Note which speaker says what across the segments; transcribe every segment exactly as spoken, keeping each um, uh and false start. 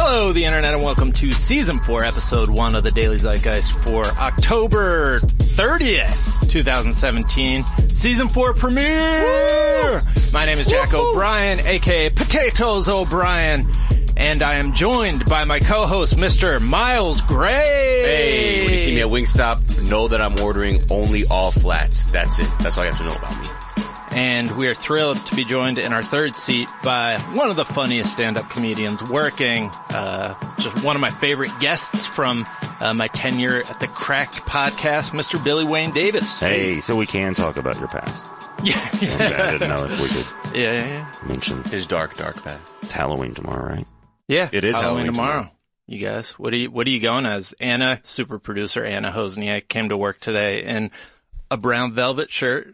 Speaker 1: Hello, the Internet, and welcome to Season four, Episode one of the Daily Zeitgeist for October thirtieth, twenty seventeen. Season four premiere! Woo! My name is Jack Woo-hoo! O'Brien, aka Potatoes O'Brien, and I am joined by my co-host, Mister Miles Gray.
Speaker 2: Hey, when you see me at Wingstop, know that I'm ordering only all flats. That's it. That's all you have to know about me.
Speaker 1: And we are thrilled to be joined in our third seat by one of the funniest stand-up comedians working, uh, just one of my favorite guests from uh, my tenure at the Cracked podcast, Mister Billy Wayne Davis.
Speaker 3: Hey, so we can talk about your past.
Speaker 1: Yeah.
Speaker 3: yeah. I didn't know if we could
Speaker 1: yeah, yeah, yeah.
Speaker 3: mention
Speaker 2: his dark, dark past.
Speaker 3: It's Halloween tomorrow, right?
Speaker 1: Yeah,
Speaker 2: it is
Speaker 1: Halloween,
Speaker 2: Halloween
Speaker 1: tomorrow.
Speaker 2: tomorrow.
Speaker 1: You guys, what are you, what are you going as? Anna, super producer Anna Hosniak, came to work today in a brown velvet shirt,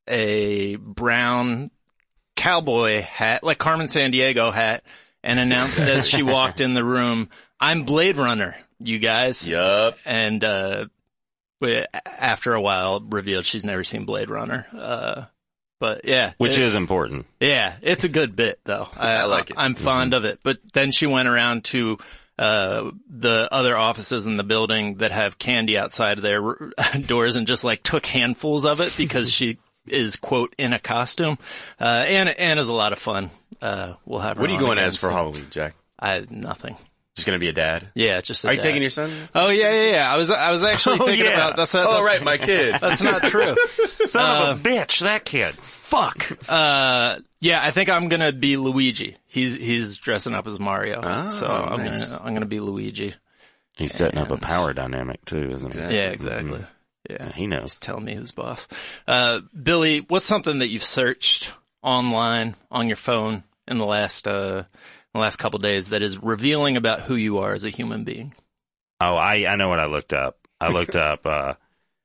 Speaker 1: a brown cowboy hat, like Carmen Sandiego hat, and announced as she walked in the room, "I'm Blade Runner, you guys."
Speaker 2: Yup.
Speaker 1: And uh after a while, revealed she's never seen Blade Runner. Uh But yeah.
Speaker 3: Which
Speaker 1: it,
Speaker 3: is important.
Speaker 1: Yeah, it's a good bit, though. I,
Speaker 2: I like it.
Speaker 1: I'm fond mm-hmm. of it. But then she went around to uh the other offices in the building that have candy outside their doors and just like took handfuls of it because she is, quote, in a costume. Uh, Anna, Anna's a lot of fun. Uh, we'll have her
Speaker 2: What are you going as for
Speaker 1: soon.
Speaker 2: Halloween, Jack?
Speaker 1: I, nothing.
Speaker 2: Just gonna be a dad?
Speaker 1: Yeah, just a
Speaker 2: Are you
Speaker 1: dad.
Speaker 2: taking your son?
Speaker 1: Oh, yeah, yeah, yeah. I was, I was actually
Speaker 3: oh,
Speaker 1: thinking
Speaker 3: yeah.
Speaker 1: about, that's not,
Speaker 2: Oh,
Speaker 1: that's,
Speaker 2: right, my kid.
Speaker 1: That's not true.
Speaker 3: Son
Speaker 1: uh,
Speaker 3: of a bitch, that kid.
Speaker 1: Fuck. Uh, yeah, I think I'm gonna be Luigi. He's, he's dressing up as Mario.
Speaker 2: Oh,
Speaker 1: so I'm
Speaker 2: nice.
Speaker 1: gonna, I'm gonna be Luigi.
Speaker 3: He's setting
Speaker 1: and,
Speaker 3: up a power dynamic, too, isn't he?
Speaker 1: Yeah, exactly.
Speaker 3: Mm-hmm.
Speaker 1: Yeah,
Speaker 3: he knows.
Speaker 1: He's telling me who's boss. Uh, Billy, what's something that you've searched online on your phone in the last uh, in the last couple of days that is revealing about who you are as a human being?
Speaker 3: Oh, I, I know what I looked up. I looked up uh,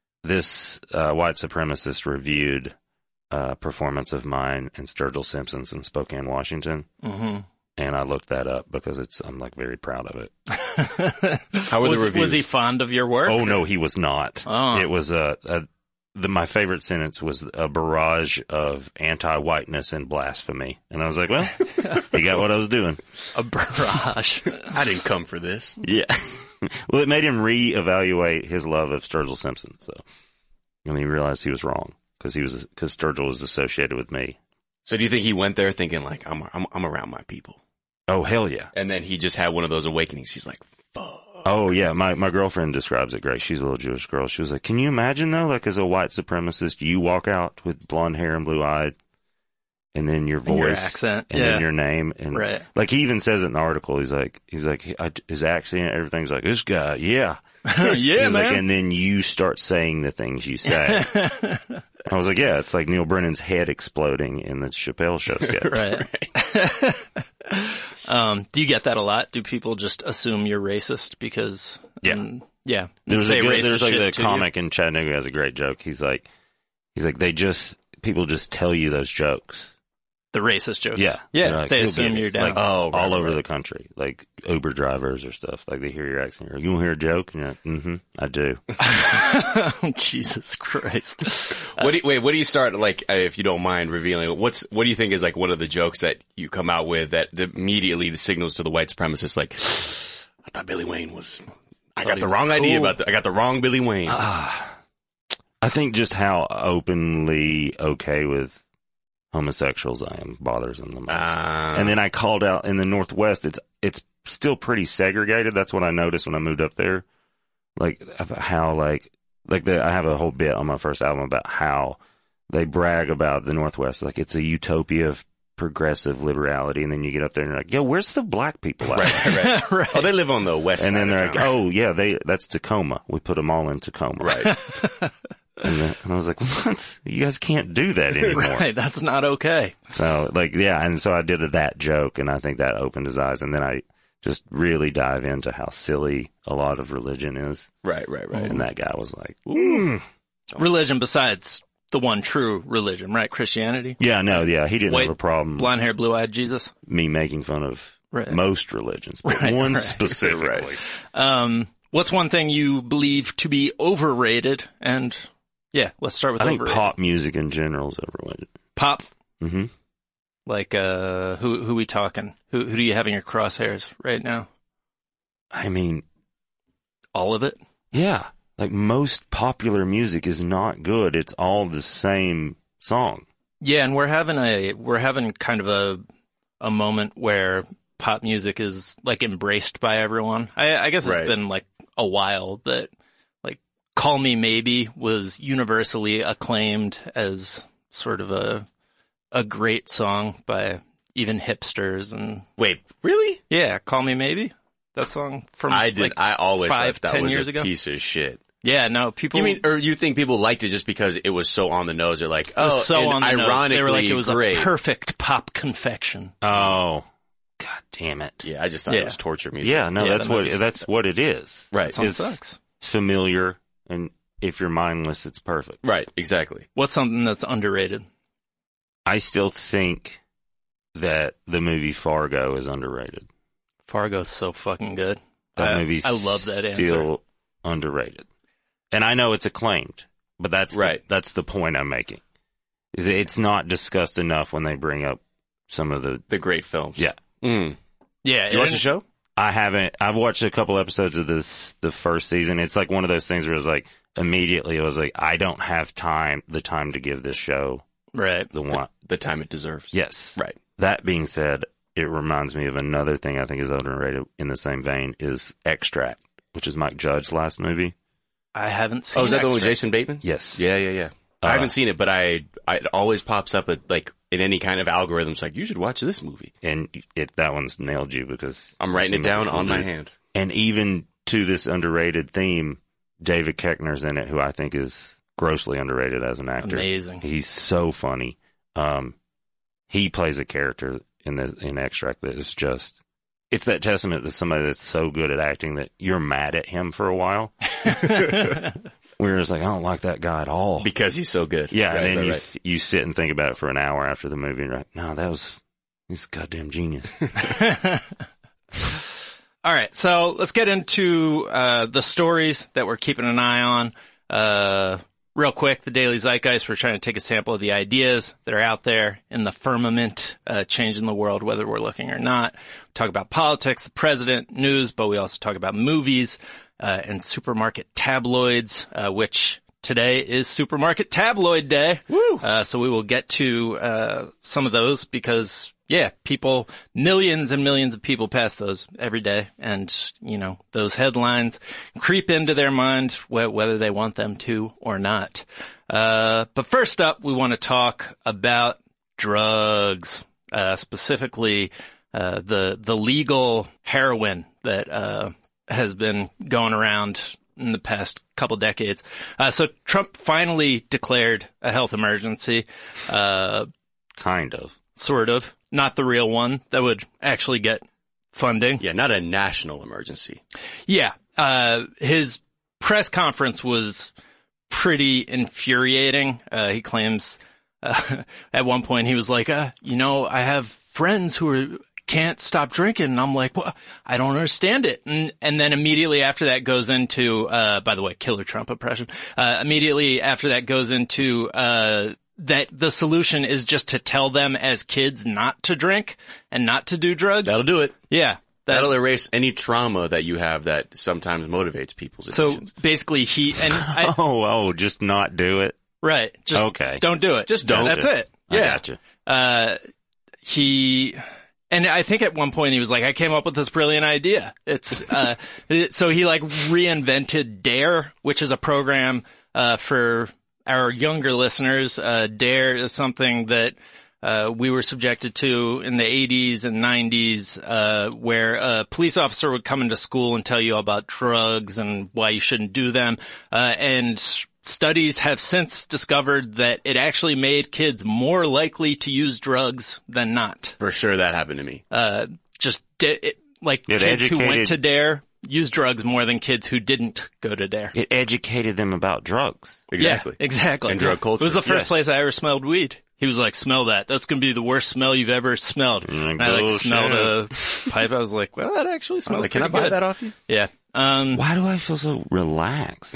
Speaker 3: this uh, white supremacist reviewed uh, performance of mine in Sturgill Simpson's in Spokane, Washington.
Speaker 1: Mm-hmm.
Speaker 3: And I looked that up because it's I'm like very proud of it.
Speaker 2: How were
Speaker 1: was,
Speaker 2: the reviews?
Speaker 1: Was he fond of your work?
Speaker 3: Oh no, he was not.
Speaker 1: Oh.
Speaker 3: It was a, a the my favorite sentence was a barrage of anti-whiteness and blasphemy, and I was like, well, he got what I was doing.
Speaker 1: A barrage.
Speaker 2: I didn't come for this.
Speaker 3: Yeah. Well, it made him reevaluate his love of Sturgill Simpson. So, and he realized he was wrong because he was because Sturgill was associated with me.
Speaker 2: So do you think he went there thinking like, I'm I'm, I'm around my people?
Speaker 3: Oh hell yeah!
Speaker 2: And then he just had one of those awakenings. He's like, fuck.
Speaker 3: Oh yeah, my my girlfriend describes it great. She's a little Jewish girl. She was like, can you imagine though, like as a white supremacist, you walk out with blonde hair and blue eyed, and then your voice,
Speaker 1: and your accent,
Speaker 3: and
Speaker 1: yeah.
Speaker 3: then your name, and
Speaker 1: right.
Speaker 3: like he even says it in the article. He's like, he's like I, his accent, everything's like this guy, yeah,
Speaker 1: yeah,
Speaker 3: he's
Speaker 1: man.
Speaker 3: Like, and then you start saying the things you say. I was like, yeah, it's like Neil Brennan's head exploding in the Chappelle Show sketch.
Speaker 1: Right. um, do you get that a lot? Do people just assume you're racist because?
Speaker 3: Yeah,
Speaker 1: um, yeah.
Speaker 3: There's
Speaker 1: say
Speaker 3: a good,
Speaker 1: racist
Speaker 3: there's like
Speaker 1: shit
Speaker 3: the
Speaker 1: to
Speaker 3: comic in Chattanooga has a great joke. He's like, he's like, they just people just tell you those jokes.
Speaker 1: The racist jokes.
Speaker 3: Yeah.
Speaker 1: Yeah.
Speaker 3: Like,
Speaker 1: they
Speaker 3: "You'll
Speaker 1: assume
Speaker 3: get it."
Speaker 1: you're down.
Speaker 3: Like,
Speaker 2: Oh, right,
Speaker 3: all
Speaker 2: right,
Speaker 3: over
Speaker 2: right.
Speaker 3: the country, like Uber drivers or stuff. Like they hear your accent. You want to hear a joke? And you're like, mm-hmm, I do.
Speaker 1: Jesus Christ.
Speaker 2: What do you, wait, what do you start, like, uh, if you don't mind revealing, what's, what do you think is, like, one of the jokes that you come out with that immediately signals to the white supremacists, like, I thought Billy Wayne was, I got
Speaker 1: he
Speaker 2: the
Speaker 1: was
Speaker 2: wrong idea
Speaker 1: cool.
Speaker 2: about the, I got the wrong Billy Wayne.
Speaker 3: Ah, I think just how openly okay with homosexuals I am bothers them the most.
Speaker 2: Uh,
Speaker 3: And then I called out in the Northwest, it's, it's still pretty segregated. That's what I noticed when I moved up there. Like, how, like, like the, I have a whole bit on my first album about how they brag about the Northwest. Like, it's a utopia of progressive liberality. And then you get up there and you're like, yo, where's the black people at?
Speaker 2: right, right, right.
Speaker 1: Right.
Speaker 2: Oh, they live on the west
Speaker 3: And
Speaker 2: side
Speaker 3: then
Speaker 2: of
Speaker 3: they're like,
Speaker 2: town.
Speaker 3: oh, yeah, they, that's Tacoma. We put them all in Tacoma.
Speaker 2: Right.
Speaker 3: And, then, and I was like, what? You guys can't do that anymore.
Speaker 1: Right. That's not okay.
Speaker 3: So, like, yeah, and so I did that joke, and I think that opened his eyes. And then I just really dive into how silly a lot of religion is.
Speaker 2: Right, right, right.
Speaker 3: And that guy was like, mm.
Speaker 1: Religion besides the one true religion, right? Christianity.
Speaker 3: Yeah, no, yeah, he didn't
Speaker 1: White,
Speaker 3: have a problem
Speaker 1: blonde hair, blue eyed Jesus.
Speaker 3: me making fun of
Speaker 1: Right.
Speaker 3: most religions, but
Speaker 1: Right,
Speaker 3: one
Speaker 1: right.
Speaker 3: specifically.
Speaker 2: Right.
Speaker 1: Um, what's one thing you believe to be overrated? And yeah, let's start with
Speaker 3: I think
Speaker 1: overrated.
Speaker 3: pop music in general is overrated.
Speaker 1: Pop.
Speaker 3: Mm-hmm.
Speaker 1: Like, uh, who, who we talking? Who, who do you have in your crosshairs right now?
Speaker 3: I mean,
Speaker 1: All of it?
Speaker 3: yeah, like most popular music is not good. It's all the same song.
Speaker 1: Yeah, and we're having a we're having kind of a a moment where pop music is like embraced by everyone. I, I guess it's
Speaker 2: Right.
Speaker 1: been like a while that like "Call Me Maybe" was universally acclaimed as sort of a a great song by even hipsters and
Speaker 2: Wait, really?
Speaker 1: yeah, "Call Me Maybe." That song from
Speaker 2: I did.
Speaker 1: like,
Speaker 2: I always
Speaker 1: five,
Speaker 2: thought that
Speaker 1: ten
Speaker 2: was
Speaker 1: years
Speaker 2: a
Speaker 1: ago.
Speaker 2: piece of shit.
Speaker 1: yeah, no, people
Speaker 2: You mean, or you think people liked it just because it was so on the nose? They're like,
Speaker 1: it
Speaker 2: oh,
Speaker 1: was so
Speaker 2: and
Speaker 1: on the nose.
Speaker 2: ironically
Speaker 1: They were like it was
Speaker 2: great.
Speaker 1: a perfect pop confection.
Speaker 3: Oh, God damn it.
Speaker 2: Yeah, I just thought
Speaker 1: Yeah.
Speaker 2: it was torture music.
Speaker 3: Yeah, no,
Speaker 1: Yeah,
Speaker 3: that's
Speaker 1: the
Speaker 3: what
Speaker 1: movie's-
Speaker 3: that's what it is.
Speaker 2: Right.
Speaker 1: That song
Speaker 3: It's,
Speaker 1: sucks.
Speaker 3: it's familiar, and if you're mindless, it's perfect.
Speaker 2: Right, exactly.
Speaker 1: What's something that's underrated?
Speaker 3: I still think that the movie Fargo is underrated.
Speaker 1: Fargo's so fucking good.
Speaker 3: That
Speaker 1: I,
Speaker 3: movie's
Speaker 1: I love that answer.
Speaker 3: still underrated. And I know it's acclaimed, but that's
Speaker 2: Right.
Speaker 3: the, that's the point I'm making. Is that it's not discussed enough when they bring up some of the
Speaker 2: The great films.
Speaker 3: yeah.
Speaker 2: Mm.
Speaker 1: Yeah,
Speaker 2: Did you watch
Speaker 1: and-
Speaker 2: the show?
Speaker 3: I haven't. I've watched a couple episodes of this the first season. It's like one of those things where it was like immediately it was like I don't have time the time to give this show
Speaker 1: Right.
Speaker 3: the one.
Speaker 2: The time it deserves.
Speaker 3: Yes.
Speaker 2: Right.
Speaker 3: That being said, it reminds me of another thing I think is underrated in the same vein is Extract, which is Mike Judge's last movie.
Speaker 1: I haven't seen
Speaker 2: Oh, is that the one with
Speaker 1: Extract.
Speaker 2: Jason Bateman?
Speaker 3: Yes.
Speaker 2: Yeah, yeah, yeah.
Speaker 3: Uh,
Speaker 2: I haven't seen it, but I, I it always pops up at like in any kind of algorithms like you should watch this movie.
Speaker 3: And it that one's nailed you because
Speaker 2: I'm writing it
Speaker 3: seem
Speaker 2: down
Speaker 3: like a
Speaker 2: on
Speaker 3: cool
Speaker 2: my
Speaker 3: dude.
Speaker 2: hand.
Speaker 3: And even to this underrated theme, David Koechner's in it, who I think is grossly underrated as an actor.
Speaker 1: Amazing.
Speaker 3: He's so funny. Um, he plays a character in the in Extract that is just. It's that testament to somebody that's so good at acting that you're mad at him for a while. We're just like, I don't like that guy at all.
Speaker 2: Because he's so good.
Speaker 3: Yeah,
Speaker 2: Right,
Speaker 3: and then
Speaker 2: right,
Speaker 3: you
Speaker 2: right.
Speaker 3: you sit and think about it for an hour after the movie, and you're like, no, that was he's a goddamn genius.
Speaker 1: All right, so let's get into uh, the stories that we're keeping an eye on. Uh, real quick, the Daily Zeitgeist, we're trying to take a sample of the ideas that are out there in the firmament, uh, changing the world, whether we're looking or not. We talk about politics, the president, news, but we also talk about movies uh, and supermarket tabloids, uh, which today is Supermarket Tabloid Day. Woo! Uh, so we will get to uh, some of those because... yeah, people, millions and millions of people pass those every day. And, you know, those headlines creep into their mind wh- whether they want them to or not. Uh, but first up, we want to talk about drugs, uh, specifically, uh, the, the legal heroin that, uh, has been going around in the past couple decades. Uh, so Trump finally declared a health emergency, uh,
Speaker 3: Kind of.
Speaker 1: sort of. Not the real one that would actually get funding.
Speaker 2: Yeah, not a national emergency.
Speaker 1: Yeah. Uh, his press conference was pretty infuriating. Uh, he claims, uh, at one point he was like, uh, you know, I have friends who are, can't stop drinking. And I'm like, well, I don't understand it. And, and then immediately after that goes into, uh, by the way, killer Trump impression. Uh, immediately after that goes into, uh, that the solution is just to tell them as kids not to drink and not to do drugs.
Speaker 2: That'll do it.
Speaker 1: Yeah. That,
Speaker 2: That'll erase any trauma that you have that sometimes motivates people's
Speaker 1: so
Speaker 2: addictions.
Speaker 1: basically he, and I,
Speaker 3: Oh, oh, just not do it.
Speaker 1: right. Just
Speaker 3: Okay.
Speaker 1: don't do it.
Speaker 2: Just don't.
Speaker 1: That's it.
Speaker 3: I
Speaker 1: Yeah.
Speaker 3: gotcha.
Speaker 1: Uh, he, and I think at one point he was like, I came up with this brilliant idea. It's, uh, so he like reinvented DARE, which is a program, uh, for our younger listeners. Uh, DARE is something that, uh, we were subjected to in the eighties and nineties, uh, where a police officer would come into school and tell you all about drugs and why you shouldn't do them. Uh, and studies have since discovered that it actually made kids more likely to use drugs than not.
Speaker 2: For sure that happened to me.
Speaker 1: Uh, just di- it, like
Speaker 3: It
Speaker 1: kids who went
Speaker 3: educated-
Speaker 1: to DARE use drugs more than kids who didn't go to DARE.
Speaker 3: It educated them about drugs.
Speaker 2: Exactly.
Speaker 1: Yeah, exactly.
Speaker 2: And drug culture.
Speaker 1: It was the first
Speaker 3: Yes.
Speaker 1: place I ever smelled weed. He was like, smell that. That's going to be the worst smell you've ever smelled.
Speaker 3: Mm,
Speaker 1: And I like
Speaker 3: bullshit.
Speaker 1: smelled a pipe. I was like, well, that actually
Speaker 2: I was
Speaker 1: smells
Speaker 2: like, can I
Speaker 1: pretty
Speaker 2: buy
Speaker 1: good.
Speaker 2: that off you?
Speaker 1: Yeah. Um,
Speaker 3: Why do I feel so relaxed?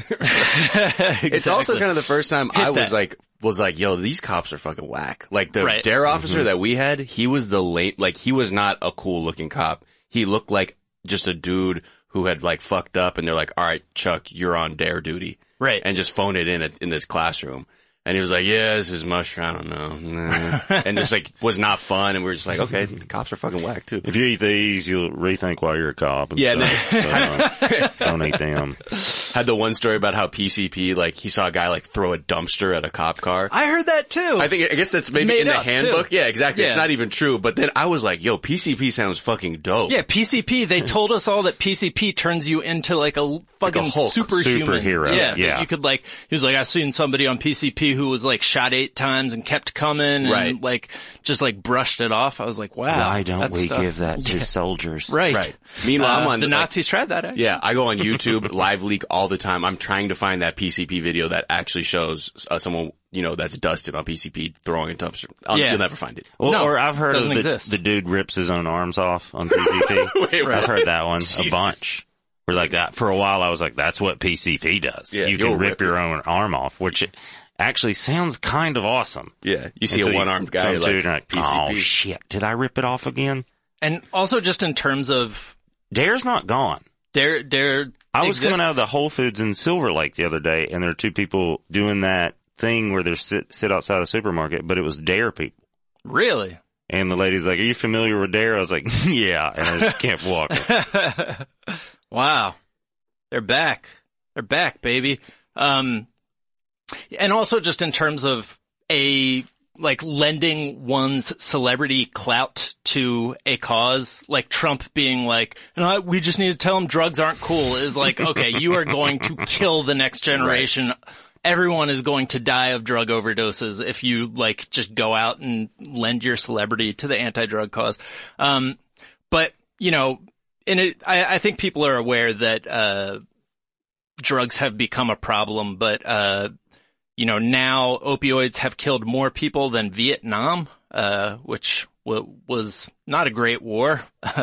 Speaker 2: It's also kind of the first time
Speaker 1: Hit
Speaker 2: I was
Speaker 1: that.
Speaker 2: like, was like, yo, these cops are fucking whack. Like the
Speaker 1: Right.
Speaker 2: DARE officer that we had, he was the late, like he was not a cool looking cop. He looked like just a dude who had like fucked up, and they're like, "All right, Chuck, you're on dare duty,"
Speaker 1: right?
Speaker 2: And just phone it in at, in this classroom. And he was like, yeah, this is mushroom. I don't know. Nah. And just like, was not fun. And we were just like, okay, the cops are fucking whack too.
Speaker 3: If you eat these, you'll rethink why you're a cop. And
Speaker 2: yeah.
Speaker 3: stuff. So, uh, don't eat them.
Speaker 2: Had the one story about how P C P, like, he saw a guy like throw a dumpster at a cop car.
Speaker 1: I heard that too.
Speaker 2: I think, I guess that's maybe in the handbook. Too. Yeah, exactly. Yeah. It's not even true. But then I was like, yo, P C P sounds fucking dope.
Speaker 1: Yeah, P C P, they told us all that P C P turns you into like a fucking
Speaker 2: like a Hulk.
Speaker 1: superhuman.
Speaker 3: Superhero.
Speaker 1: Yeah.
Speaker 3: yeah.
Speaker 1: You could like, he was like, I seen somebody on P C P who was like shot eight times and kept coming and
Speaker 2: right.
Speaker 1: like just like brushed it off. I was like, wow.
Speaker 3: Why don't we
Speaker 1: stuff.
Speaker 3: give that to
Speaker 1: yeah.
Speaker 3: soldiers?
Speaker 1: Right.
Speaker 2: Right. Meanwhile,
Speaker 1: uh,
Speaker 2: I'm on
Speaker 1: the
Speaker 2: like,
Speaker 1: Nazis tried that. Actually.
Speaker 2: Yeah, I go on YouTube, live leak all the time. I'm trying to find that P C P video that actually shows uh, someone, you know, that's dusted on P C P throwing a dumpster. I'll,
Speaker 1: yeah.
Speaker 2: You'll never find it.
Speaker 3: Well,
Speaker 1: no,
Speaker 3: or I've heard of the, the dude rips his own arms off on P C P.
Speaker 2: Wait, right.
Speaker 3: I've heard that one
Speaker 2: Jesus.
Speaker 3: a bunch. Where like that for a while, I was like, "That's what P C P does.
Speaker 2: Yeah,
Speaker 3: you can rip,
Speaker 2: rip
Speaker 3: your own arm off," which it actually sounds kind of awesome.
Speaker 2: Yeah, you see
Speaker 3: Until
Speaker 2: a one-armed guy
Speaker 3: you,
Speaker 2: like,
Speaker 3: like
Speaker 2: P C P.
Speaker 3: Oh shit! Did I rip it off again?
Speaker 1: And also just in terms of
Speaker 3: Dare's not gone.
Speaker 1: Dare, Dare.
Speaker 3: I was
Speaker 1: exists.
Speaker 3: coming out of the Whole Foods in Silver Lake the other day, and there are two people doing that thing where they sit sit outside the supermarket, but it was Dare people.
Speaker 1: Really?
Speaker 3: And the lady's like, "Are you familiar with Dare?" I was like, "Yeah," and I just kept walking.
Speaker 1: Wow. They're back. They're back, baby. Um, and also just in terms of a, like lending one's celebrity clout to a cause, like Trump being like, you know, we just need to tell them drugs aren't cool is like, okay, you are going to kill the next generation. Right. Everyone is going to die of drug overdoses if you like just go out and lend your celebrity to the anti-drug cause. Um, but you know, And it, I, I think people are aware that uh drugs have become a problem, but uh you know now opioids have killed more people than Vietnam, uh which w- was not a great war.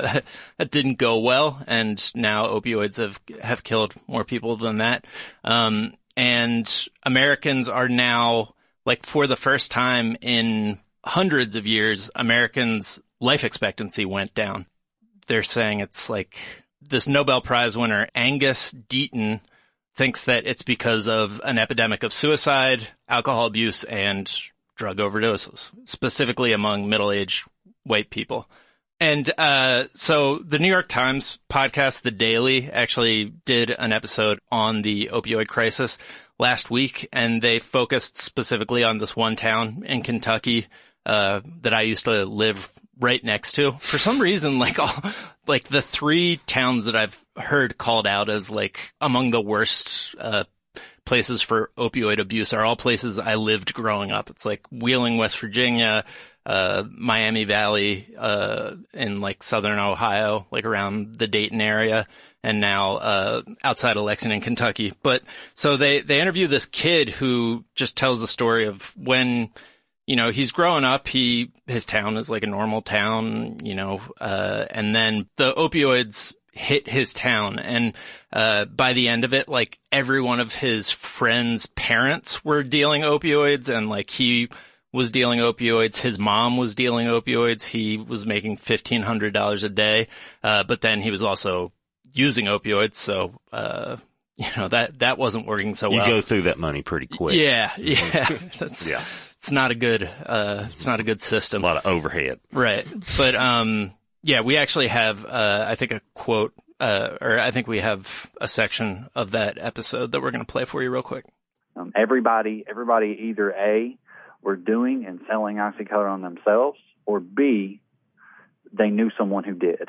Speaker 1: That didn't go well, and now opioids have have killed more people than that. Um and Americans are now, like, for the first time in hundreds of years, Americans' life expectancy went down. They're saying it's like this Nobel Prize winner, Angus Deaton, thinks that it's because of an epidemic of suicide, alcohol abuse, and drug overdoses, specifically among middle-aged white people. And uh so the New York Times podcast, The Daily, actually did an episode on the opioid crisis last week, and they focused specifically on this one town in Kentucky uh that I used to live right next to. For some reason, like all, like the three towns that I've heard called out as like among the worst uh places for opioid abuse are all places I lived growing up. It's like Wheeling, West Virginia, uh Miami Valley, uh in like southern Ohio, like around the Dayton area, and now uh outside of Lexington, Kentucky. But so they they interview this kid who just tells the story of when, you know, he's growing up, he, his town is like a normal town, you know, uh, and then the opioids hit his town. And, uh, by the end of it, like every one of his friends' parents were dealing opioids, and like he was dealing opioids. His mom was dealing opioids. He was making fifteen hundred dollars a day. Uh, but then he was also using opioids. So, uh, you know, that, that wasn't working so well.
Speaker 3: You go through that money pretty quick.
Speaker 1: Yeah. Yeah. That's,
Speaker 3: yeah.
Speaker 1: It's not a good, uh, it's not a good system.
Speaker 3: A lot of overhead.
Speaker 1: Right. But, um, yeah, we actually have, uh, I think a quote, uh, or I think we have a section of that episode that we're going to play for you real quick.
Speaker 4: Um, everybody, everybody either A, were doing and selling oxycodone themselves, or B, they knew someone who did.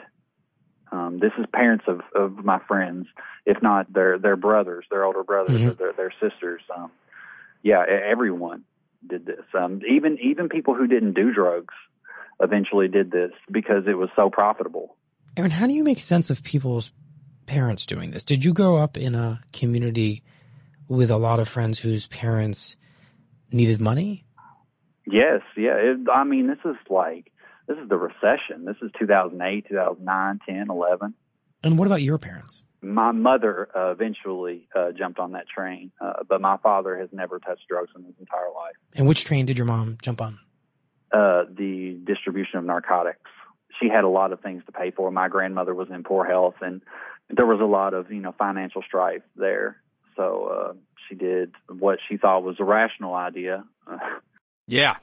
Speaker 4: Um, this is parents of, of my friends, if not their, their brothers, their older brothers, mm-hmm. or their, their sisters. Um, yeah, everyone did this. Um, even even people who didn't do drugs eventually did this because it was so profitable.
Speaker 5: Aaron, how do you make sense of people's parents doing this? Did you grow up in a community with a lot of friends whose parents needed money?
Speaker 4: Yes, yeah. It, I mean, this is like, this is the recession. This is two thousand eight, two thousand nine, ten, eleven.
Speaker 5: And what about your parents?
Speaker 4: My mother uh, eventually uh, jumped on that train, uh, but my father has never touched drugs in his entire life.
Speaker 5: And which train did your mom jump on?
Speaker 4: Uh, the distribution of narcotics. She had a lot of things to pay for. My grandmother was in poor health, and there was a lot of, you know, financial strife there. So uh, she did what she thought was a rational idea.
Speaker 1: Yeah.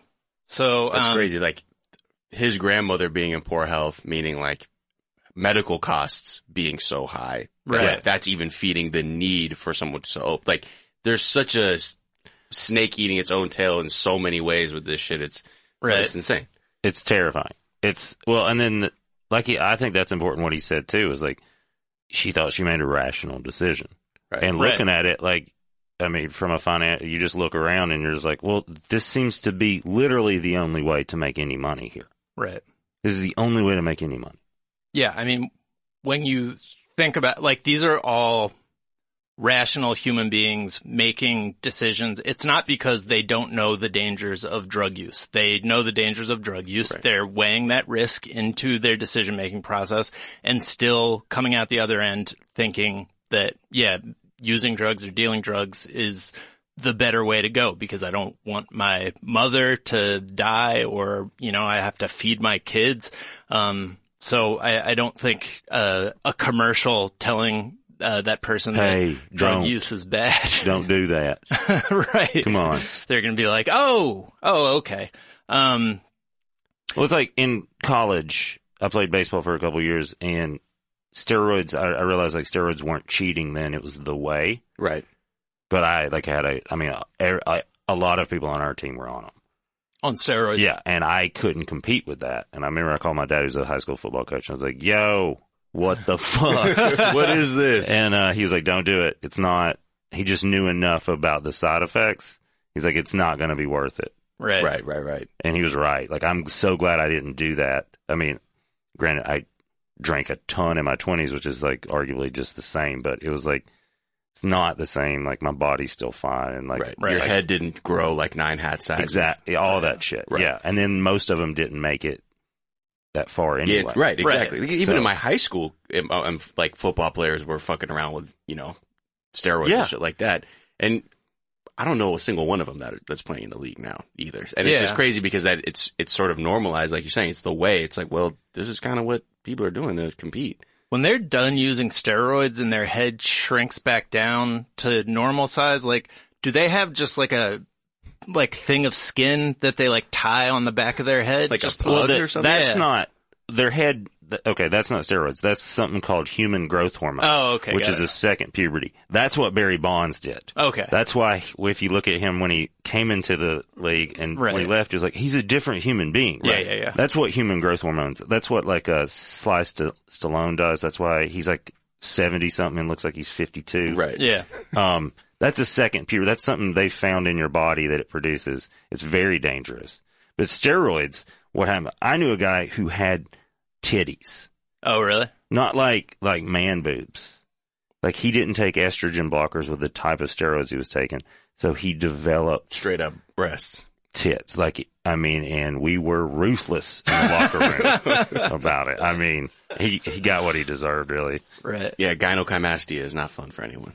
Speaker 1: So
Speaker 2: That's
Speaker 1: um,
Speaker 2: crazy. Like his grandmother being in poor health, meaning like medical costs being so high.
Speaker 1: Right.
Speaker 2: Like, that's even feeding the need for someone to so like there's such a s- snake eating its own tail in so many ways with this shit. It's
Speaker 1: Right.
Speaker 2: It's insane.
Speaker 3: It's terrifying. It's well, and then like he, I think that's important. What he said too is like she thought she made a rational decision,
Speaker 2: Right.
Speaker 3: and
Speaker 1: Right.
Speaker 3: looking at it like. I mean, from a finance, you just look around and you're just like, well, this seems to be literally the only way to make any money here.
Speaker 1: Right.
Speaker 3: This is the only way to make any money.
Speaker 1: Yeah. I mean, when you think about, like, these are all rational human beings making decisions. It's not because they don't know the dangers of drug use. They know the dangers of drug use.
Speaker 2: Right.
Speaker 1: They're weighing that risk into their decision-making process and still coming out the other end thinking that, yeah, using drugs or dealing drugs is the better way to go because I don't want my mother to die or, you know, I have to feed my kids. Um, so I, I don't think uh, a commercial telling uh, that person
Speaker 3: Hey,
Speaker 1: that drug
Speaker 3: don't.
Speaker 1: use is bad.
Speaker 3: Don't do that.
Speaker 1: Right.
Speaker 3: Come on.
Speaker 1: They're going to be like, oh, oh, okay. Um,
Speaker 3: Well, it's like in college, I played baseball for a couple of years, and steroids, I, I realized like steroids weren't cheating then, it was the way.
Speaker 2: Right.
Speaker 3: But I like had a, I mean, a, a, a lot of people on our team were on them.
Speaker 1: on steroids.
Speaker 3: Yeah, and I couldn't compete with that. And I remember I called my dad, who's a high school football coach, and I was like, yo, what the fuck?
Speaker 2: What is this?
Speaker 3: And uh, he was like, don't do it. It's not, he just knew enough about the side effects. He's like, it's not going to be worth it.
Speaker 1: Right.
Speaker 2: Right, right, right.
Speaker 3: And he was right. Like, I'm so glad I didn't do that. I mean, granted, I drank a ton in my twenties, which is like arguably just the same, but it was like, it's not the same. Like, my body's still fine. And like,
Speaker 2: Right.
Speaker 1: Right.
Speaker 2: Your
Speaker 1: Like-
Speaker 2: head didn't grow like nine hat sizes.
Speaker 3: exactly, all that shit.
Speaker 2: Right.
Speaker 3: Yeah. And then most of them didn't make it that far anyway.
Speaker 2: Yeah, right, exactly.
Speaker 1: Right.
Speaker 2: Even
Speaker 3: So-
Speaker 2: in my high school, um, um, like football players were fucking around with, you know, steroids
Speaker 3: Yeah.
Speaker 2: and shit like that. And I don't know a single one of them that that's playing in the league now either. And it's
Speaker 1: Yeah.
Speaker 2: just crazy because that it's it's sort of normalized, like you're saying. It's the way. It's like, well, this is kind of what people are doing to compete.
Speaker 1: When they're done using steroids and their head shrinks back down to normal size, like, do they have just like a like thing of skin that they like tie on the back of their head?
Speaker 2: Like a
Speaker 1: just
Speaker 2: plug
Speaker 3: Well, that-
Speaker 2: or something?
Speaker 3: That's
Speaker 1: Yeah.
Speaker 3: not their head. th- Okay, that's not steroids. That's something called human growth hormone.
Speaker 1: Oh, okay,
Speaker 3: Which
Speaker 1: got
Speaker 3: is
Speaker 1: it.
Speaker 3: a second puberty. That's what Barry Bonds did.
Speaker 1: Okay.
Speaker 3: That's why if you look at him when he came into the league and when he
Speaker 1: Right.
Speaker 3: left, he was like, he's a different human being.
Speaker 1: Yeah, yeah, yeah.
Speaker 3: That's what human growth hormones. That's what like uh, Sly St- Stallone does. That's why he's like seventy something and looks like he's fifty-two.
Speaker 2: Right.
Speaker 1: Yeah.
Speaker 3: Um, that's a second puberty. That's something they found in your body that it produces. It's very dangerous. But steroids, what happened? I knew a guy who had titties.
Speaker 1: Oh, really?
Speaker 3: Not like like man boobs. Like he didn't take estrogen blockers with the type of steroids he was taking, so he developed
Speaker 2: Straight up breasts.
Speaker 3: tits. Like I mean, and we were ruthless in the locker room about it. I mean, he he got what he deserved, really.
Speaker 1: Right.
Speaker 2: Yeah, gynecomastia is not fun for anyone.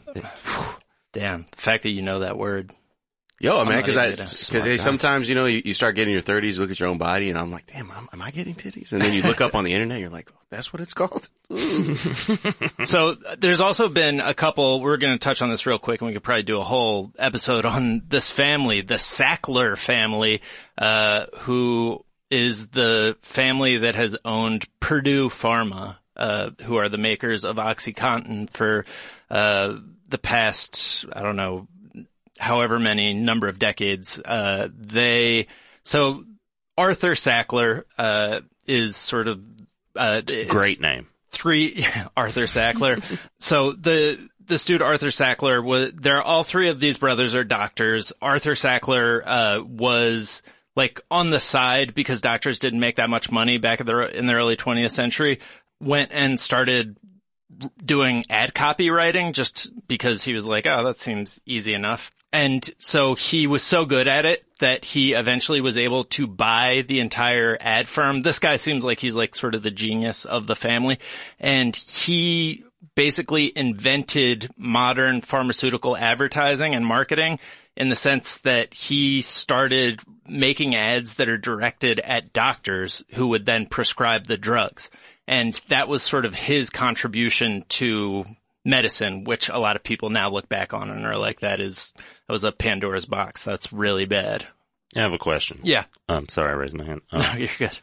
Speaker 1: Damn. The fact that you know that word.
Speaker 2: Yo,
Speaker 1: I'm
Speaker 2: man,
Speaker 1: not
Speaker 2: because
Speaker 1: even
Speaker 2: I
Speaker 1: gonna-
Speaker 2: because hey, sometimes you know you, you start getting your thirties, you look at your own body, and I'm like, damn, am, am I getting titties? And then you look up on the internet, you're like, oh, that's what it's called.
Speaker 1: So there's also been a couple, we're going to touch on this real quick and we could probably do a whole episode on this family, the Sackler family, uh, who is the family that has owned Purdue Pharma, uh, who are the makers of OxyContin for, uh, the past, I don't know, however many number of decades. Uh, they, so Arthur Sackler, uh, is sort of, uh, it's-
Speaker 3: Great name.
Speaker 1: Three, Arthur Sackler. So the, this dude, Arthur Sackler, was, they're all three of these brothers are doctors. Arthur Sackler, uh, was like on the side because doctors didn't make that much money back in the, in the early twentieth century, went and started doing ad copywriting just because he was like, oh, that seems easy enough. And so he was so good at it that he eventually was able to buy the entire ad firm. This guy seems like he's like sort of the genius of the family. And he basically invented modern pharmaceutical advertising and marketing in the sense that he started making ads that are directed at doctors who would then prescribe the drugs. And that was sort of his contribution to medicine, which a lot of people now look back on and are like, that is, that was a Pandora's box. That's really bad.
Speaker 3: I have a question.
Speaker 1: Yeah.
Speaker 3: Um, sorry, I raised my hand. Um,
Speaker 1: No, you're good.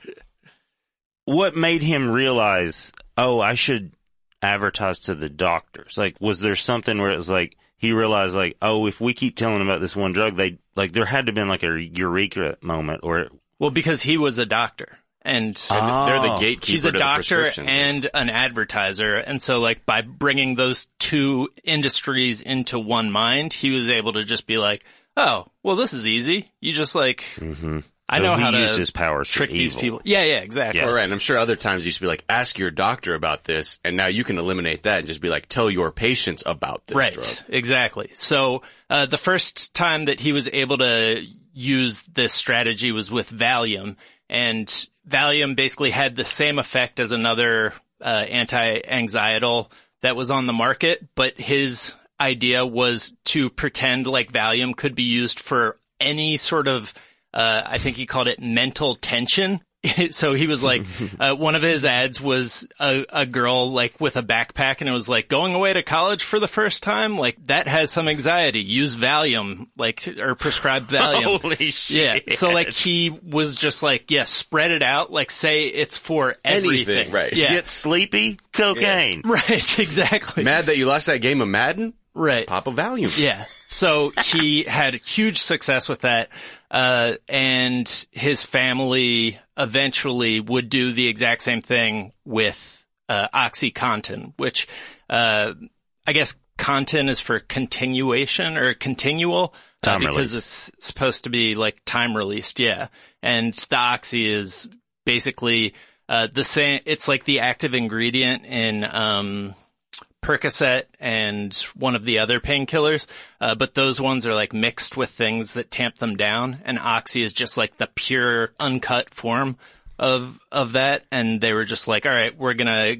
Speaker 3: What made him realize, oh, I should advertise to the doctors? Like, was there something where it was like, he realized like, oh, if we keep telling about this one drug, they, like, there had to have been like a eureka moment or.
Speaker 1: Well, because he was a doctor. And
Speaker 3: Oh.
Speaker 2: They're the gatekeeper
Speaker 1: he's a
Speaker 2: to the
Speaker 1: doctor
Speaker 2: prescriptions.
Speaker 1: and an advertiser. And so, like, by bringing those two industries into one mind, he was able to just be like, oh, well, this is easy. You just, like,
Speaker 3: Mm-hmm.
Speaker 1: I
Speaker 3: So
Speaker 1: know
Speaker 3: he
Speaker 1: how
Speaker 3: used
Speaker 1: to
Speaker 3: his powers for
Speaker 1: trick these
Speaker 3: evil.
Speaker 1: people. Yeah, yeah, exactly.
Speaker 3: Yeah.
Speaker 2: All right, and I'm sure other times you used to be like, ask your doctor about this, and now you can eliminate that and just be like, tell your patients about this
Speaker 1: Right,
Speaker 2: drug.
Speaker 1: exactly. So uh, the first time that he was able to use this strategy was with Valium, and Valium basically had the same effect as another uh, anti-anxietal that was on the market, but his idea was to pretend like Valium could be used for any sort of, uh, I think he called it mental tension. So he was like, uh, one of his ads was a, a girl like with a backpack, and it was like, going away to college for the first time, like that has some anxiety. Use Valium, like, or prescribe Valium.
Speaker 3: Holy shit.
Speaker 1: Yeah. So like he was just like, yeah, spread it out. Like say it's for everything.
Speaker 2: Anything, right.
Speaker 1: Yeah.
Speaker 3: Get sleepy? Cocaine.
Speaker 1: Right. Exactly.
Speaker 2: Mad that you lost that game of Madden?
Speaker 1: Right.
Speaker 2: Pop a Valium.
Speaker 1: Yeah. So he had huge success with that. Uh, and his family eventually would do the exact same thing with, uh, OxyContin, which, uh, I guess contin is for continuation or continual, uh,
Speaker 3: Time
Speaker 1: because
Speaker 3: release.
Speaker 1: it's supposed to be like time released. Yeah. And the oxy is basically, uh, the same, it's like the active ingredient in, um, Percocet and one of the other painkillers, uh, but those ones are like mixed with things that tamp them down, and Oxy is just like the pure uncut form of of that. And they were just like, all right, we're gonna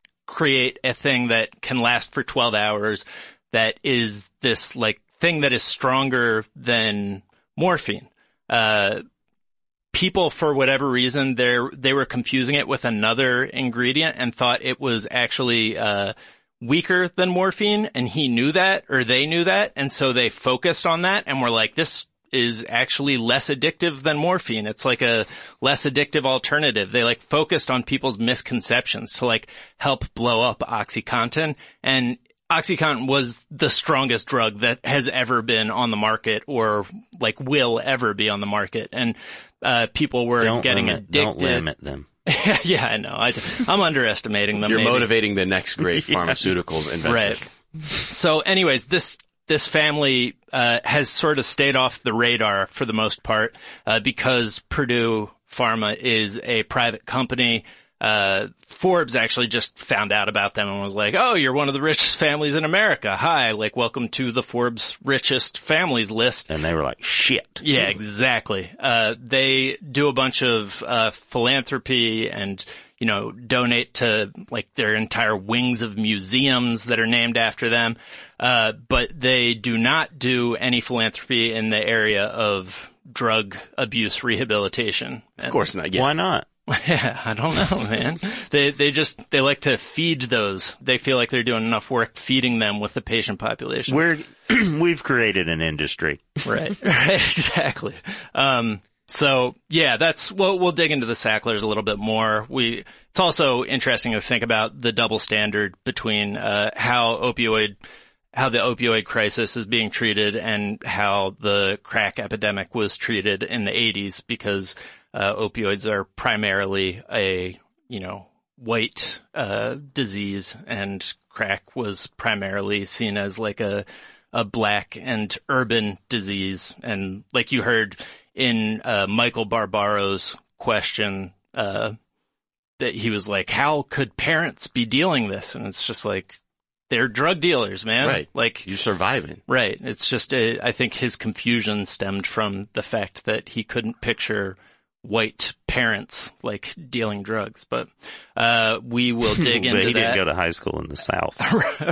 Speaker 1: create a thing that can last for twelve hours that is this like thing that is stronger than morphine. Uh, people, for whatever reason, they they were confusing it with another ingredient and thought it was actually uh weaker than morphine, and he knew that, or they knew that, and so they focused on that and were like, this is actually less addictive than morphine. It's like a less addictive alternative. They like focused on people's misconceptions to like help blow up OxyContin, and OxyContin was the strongest drug that has ever been on the market or like will ever be on the market, and uh people were
Speaker 3: Don't
Speaker 1: getting
Speaker 3: limit,
Speaker 1: addicted.
Speaker 3: Don't limit them.
Speaker 1: Yeah, I know. I, I'm underestimating them.
Speaker 2: You're
Speaker 1: maybe.
Speaker 2: motivating the next great pharmaceutical inventor.
Speaker 1: Right. So anyways, this, this family, uh, has sort of stayed off the radar for the most part, uh, because Purdue Pharma is a private company. Uh, Forbes actually just found out about them and was like, oh, you're one of the richest families in America. Hi, like, welcome to the Forbes richest families list.
Speaker 3: And they were like, shit.
Speaker 1: Yeah, exactly. Uh, they do a bunch of, uh, philanthropy and, you know, donate to like their entire wings of museums that are named after them. Uh, but they do not do any philanthropy in the area of drug abuse rehabilitation.
Speaker 2: Of course not. Yeah.
Speaker 3: Why not?
Speaker 1: Yeah, I don't know, man. They they just they like to feed those. They feel like they're doing enough work feeding them with the patient population.
Speaker 3: We're, we've created an industry.
Speaker 1: Right, right, exactly. Um, so yeah, that's well, we'll dig into the Sacklers a little bit more. We it's also interesting to think about the double standard between uh, how opioid. how the opioid crisis is being treated and how the crack epidemic was treated in the eighties, because uh, opioids are primarily a, you know, white uh, disease, and crack was primarily seen as like a a black and urban disease. And like you heard in uh, Michael Barbaro's question, uh, that he was like, how could parents be dealing this? And it's just like, they're drug dealers, man.
Speaker 2: Right.
Speaker 1: Like,
Speaker 2: You're surviving.
Speaker 1: right. It's just, a, I think his confusion stemmed from the fact that he couldn't picture white parents like dealing drugs. But uh, we will dig into
Speaker 3: But he
Speaker 1: that.
Speaker 3: didn't go to high school in the South.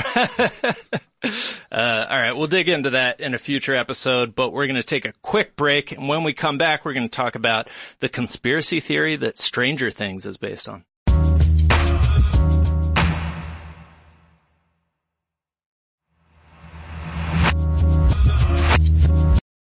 Speaker 1: uh, all right, we'll dig into that in a future episode, but we're going to take a quick break. And when we come back, we're going to talk about the conspiracy theory that Stranger Things is based on.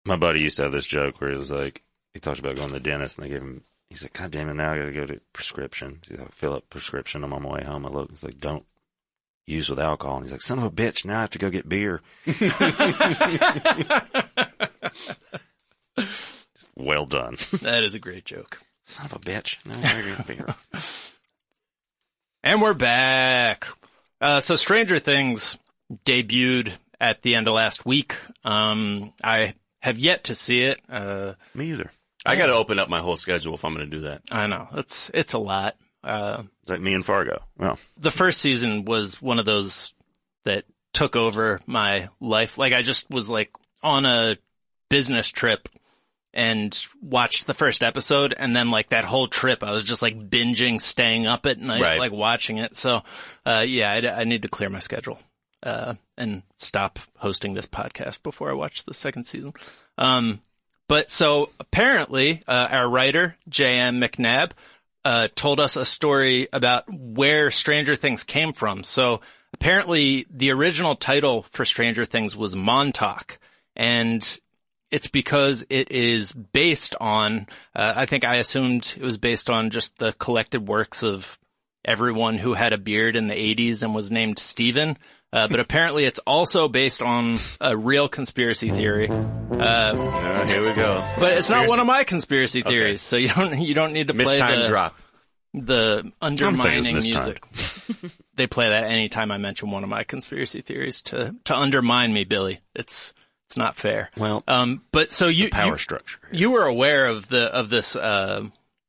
Speaker 3: My buddy used to have this joke where it was like, he talked about going to the dentist and they gave him, he's like, God damn it, now I got to go to prescription. He's like, fill up prescription. I'm on my way home. I look, he's like, don't use with alcohol. And he's like, son of a bitch, now I have to go get beer. Well done.
Speaker 1: That is a great joke.
Speaker 3: Son of a bitch, now I gotta get beer.
Speaker 1: And we're back. Uh, so Stranger Things debuted at the end of last week. Um, I have yet to see it. Uh,
Speaker 3: Me either.
Speaker 2: I got to open up my whole schedule if I'm going to do that.
Speaker 1: I know it's, it's a lot. Uh,
Speaker 3: It's like me and Fargo. Well,
Speaker 1: the first season was one of those that took over my life. Like I just was like on a business trip and watched the first episode, and then like that whole trip I was just like binging, staying up at night,
Speaker 2: Right.
Speaker 1: like watching it. So, uh, yeah, I, I need to clear my schedule, uh, and stop hosting this podcast before I watch the second season. Um, but so apparently, uh, our writer, J M McNabb, uh, told us a story about where Stranger Things came from. So apparently the original title for Stranger Things was Montauk, and it's because it is based on, uh, I think I assumed it was based on just the collected works of everyone who had a beard in the eighties and was named Steven. Uh, but apparently it's also based on a real conspiracy theory. Uh,
Speaker 2: Uh, here we go.
Speaker 1: but it's not
Speaker 2: Conspiracy-
Speaker 1: one of my conspiracy theories, so you don't, you don't need to play
Speaker 2: Mistime
Speaker 1: the,
Speaker 2: drop.
Speaker 1: the undermining
Speaker 3: was
Speaker 1: music. They play that anytime I mention one of my conspiracy theories to, to undermine me, Billy. It's, it's not fair.
Speaker 3: well,
Speaker 1: Um, but so you,
Speaker 3: power
Speaker 1: you,
Speaker 3: structure.
Speaker 1: you were aware of the, of this, uh,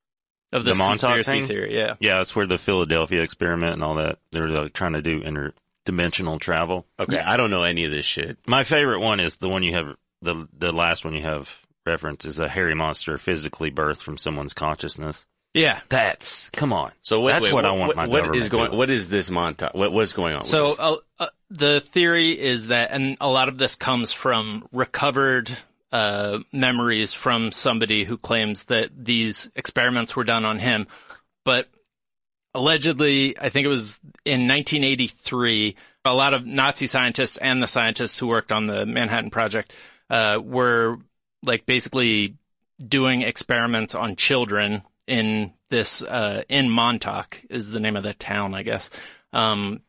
Speaker 1: of this
Speaker 3: The Montauk
Speaker 1: conspiracy
Speaker 3: thing?
Speaker 1: theory, yeah.
Speaker 3: Yeah, it's where the Philadelphia experiment and all that. They were like trying to do interdimensional travel.
Speaker 2: Okay, I don't know any of this shit.
Speaker 3: My favorite one is the one you have, the the last one you have reference is a hairy monster physically birthed from someone's consciousness.
Speaker 1: Yeah.
Speaker 3: That's, come on.
Speaker 2: So wait,
Speaker 3: That's
Speaker 2: wait,
Speaker 3: what I want my
Speaker 2: What
Speaker 3: government
Speaker 2: is going?
Speaker 3: doing.
Speaker 2: What is this montage? What what's going on? with
Speaker 1: So
Speaker 2: this?
Speaker 1: uh, uh, the theory is that, and a lot of this comes from recovered uh, memories from somebody who claims that these experiments were done on him. But allegedly, I think it was in nineteen eighty-three, a lot of Nazi scientists and the scientists who worked on the Manhattan Project uh, were like basically doing experiments on children in this, uh, in Montauk is the name of the town, I guess. Um,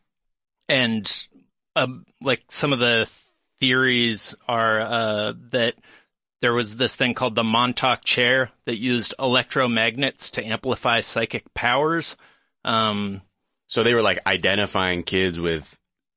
Speaker 1: and, uh, like some of the theories are, uh, that there was this thing called the Montauk chair that used electromagnets to amplify psychic powers. Um,
Speaker 2: So they were like identifying kids with,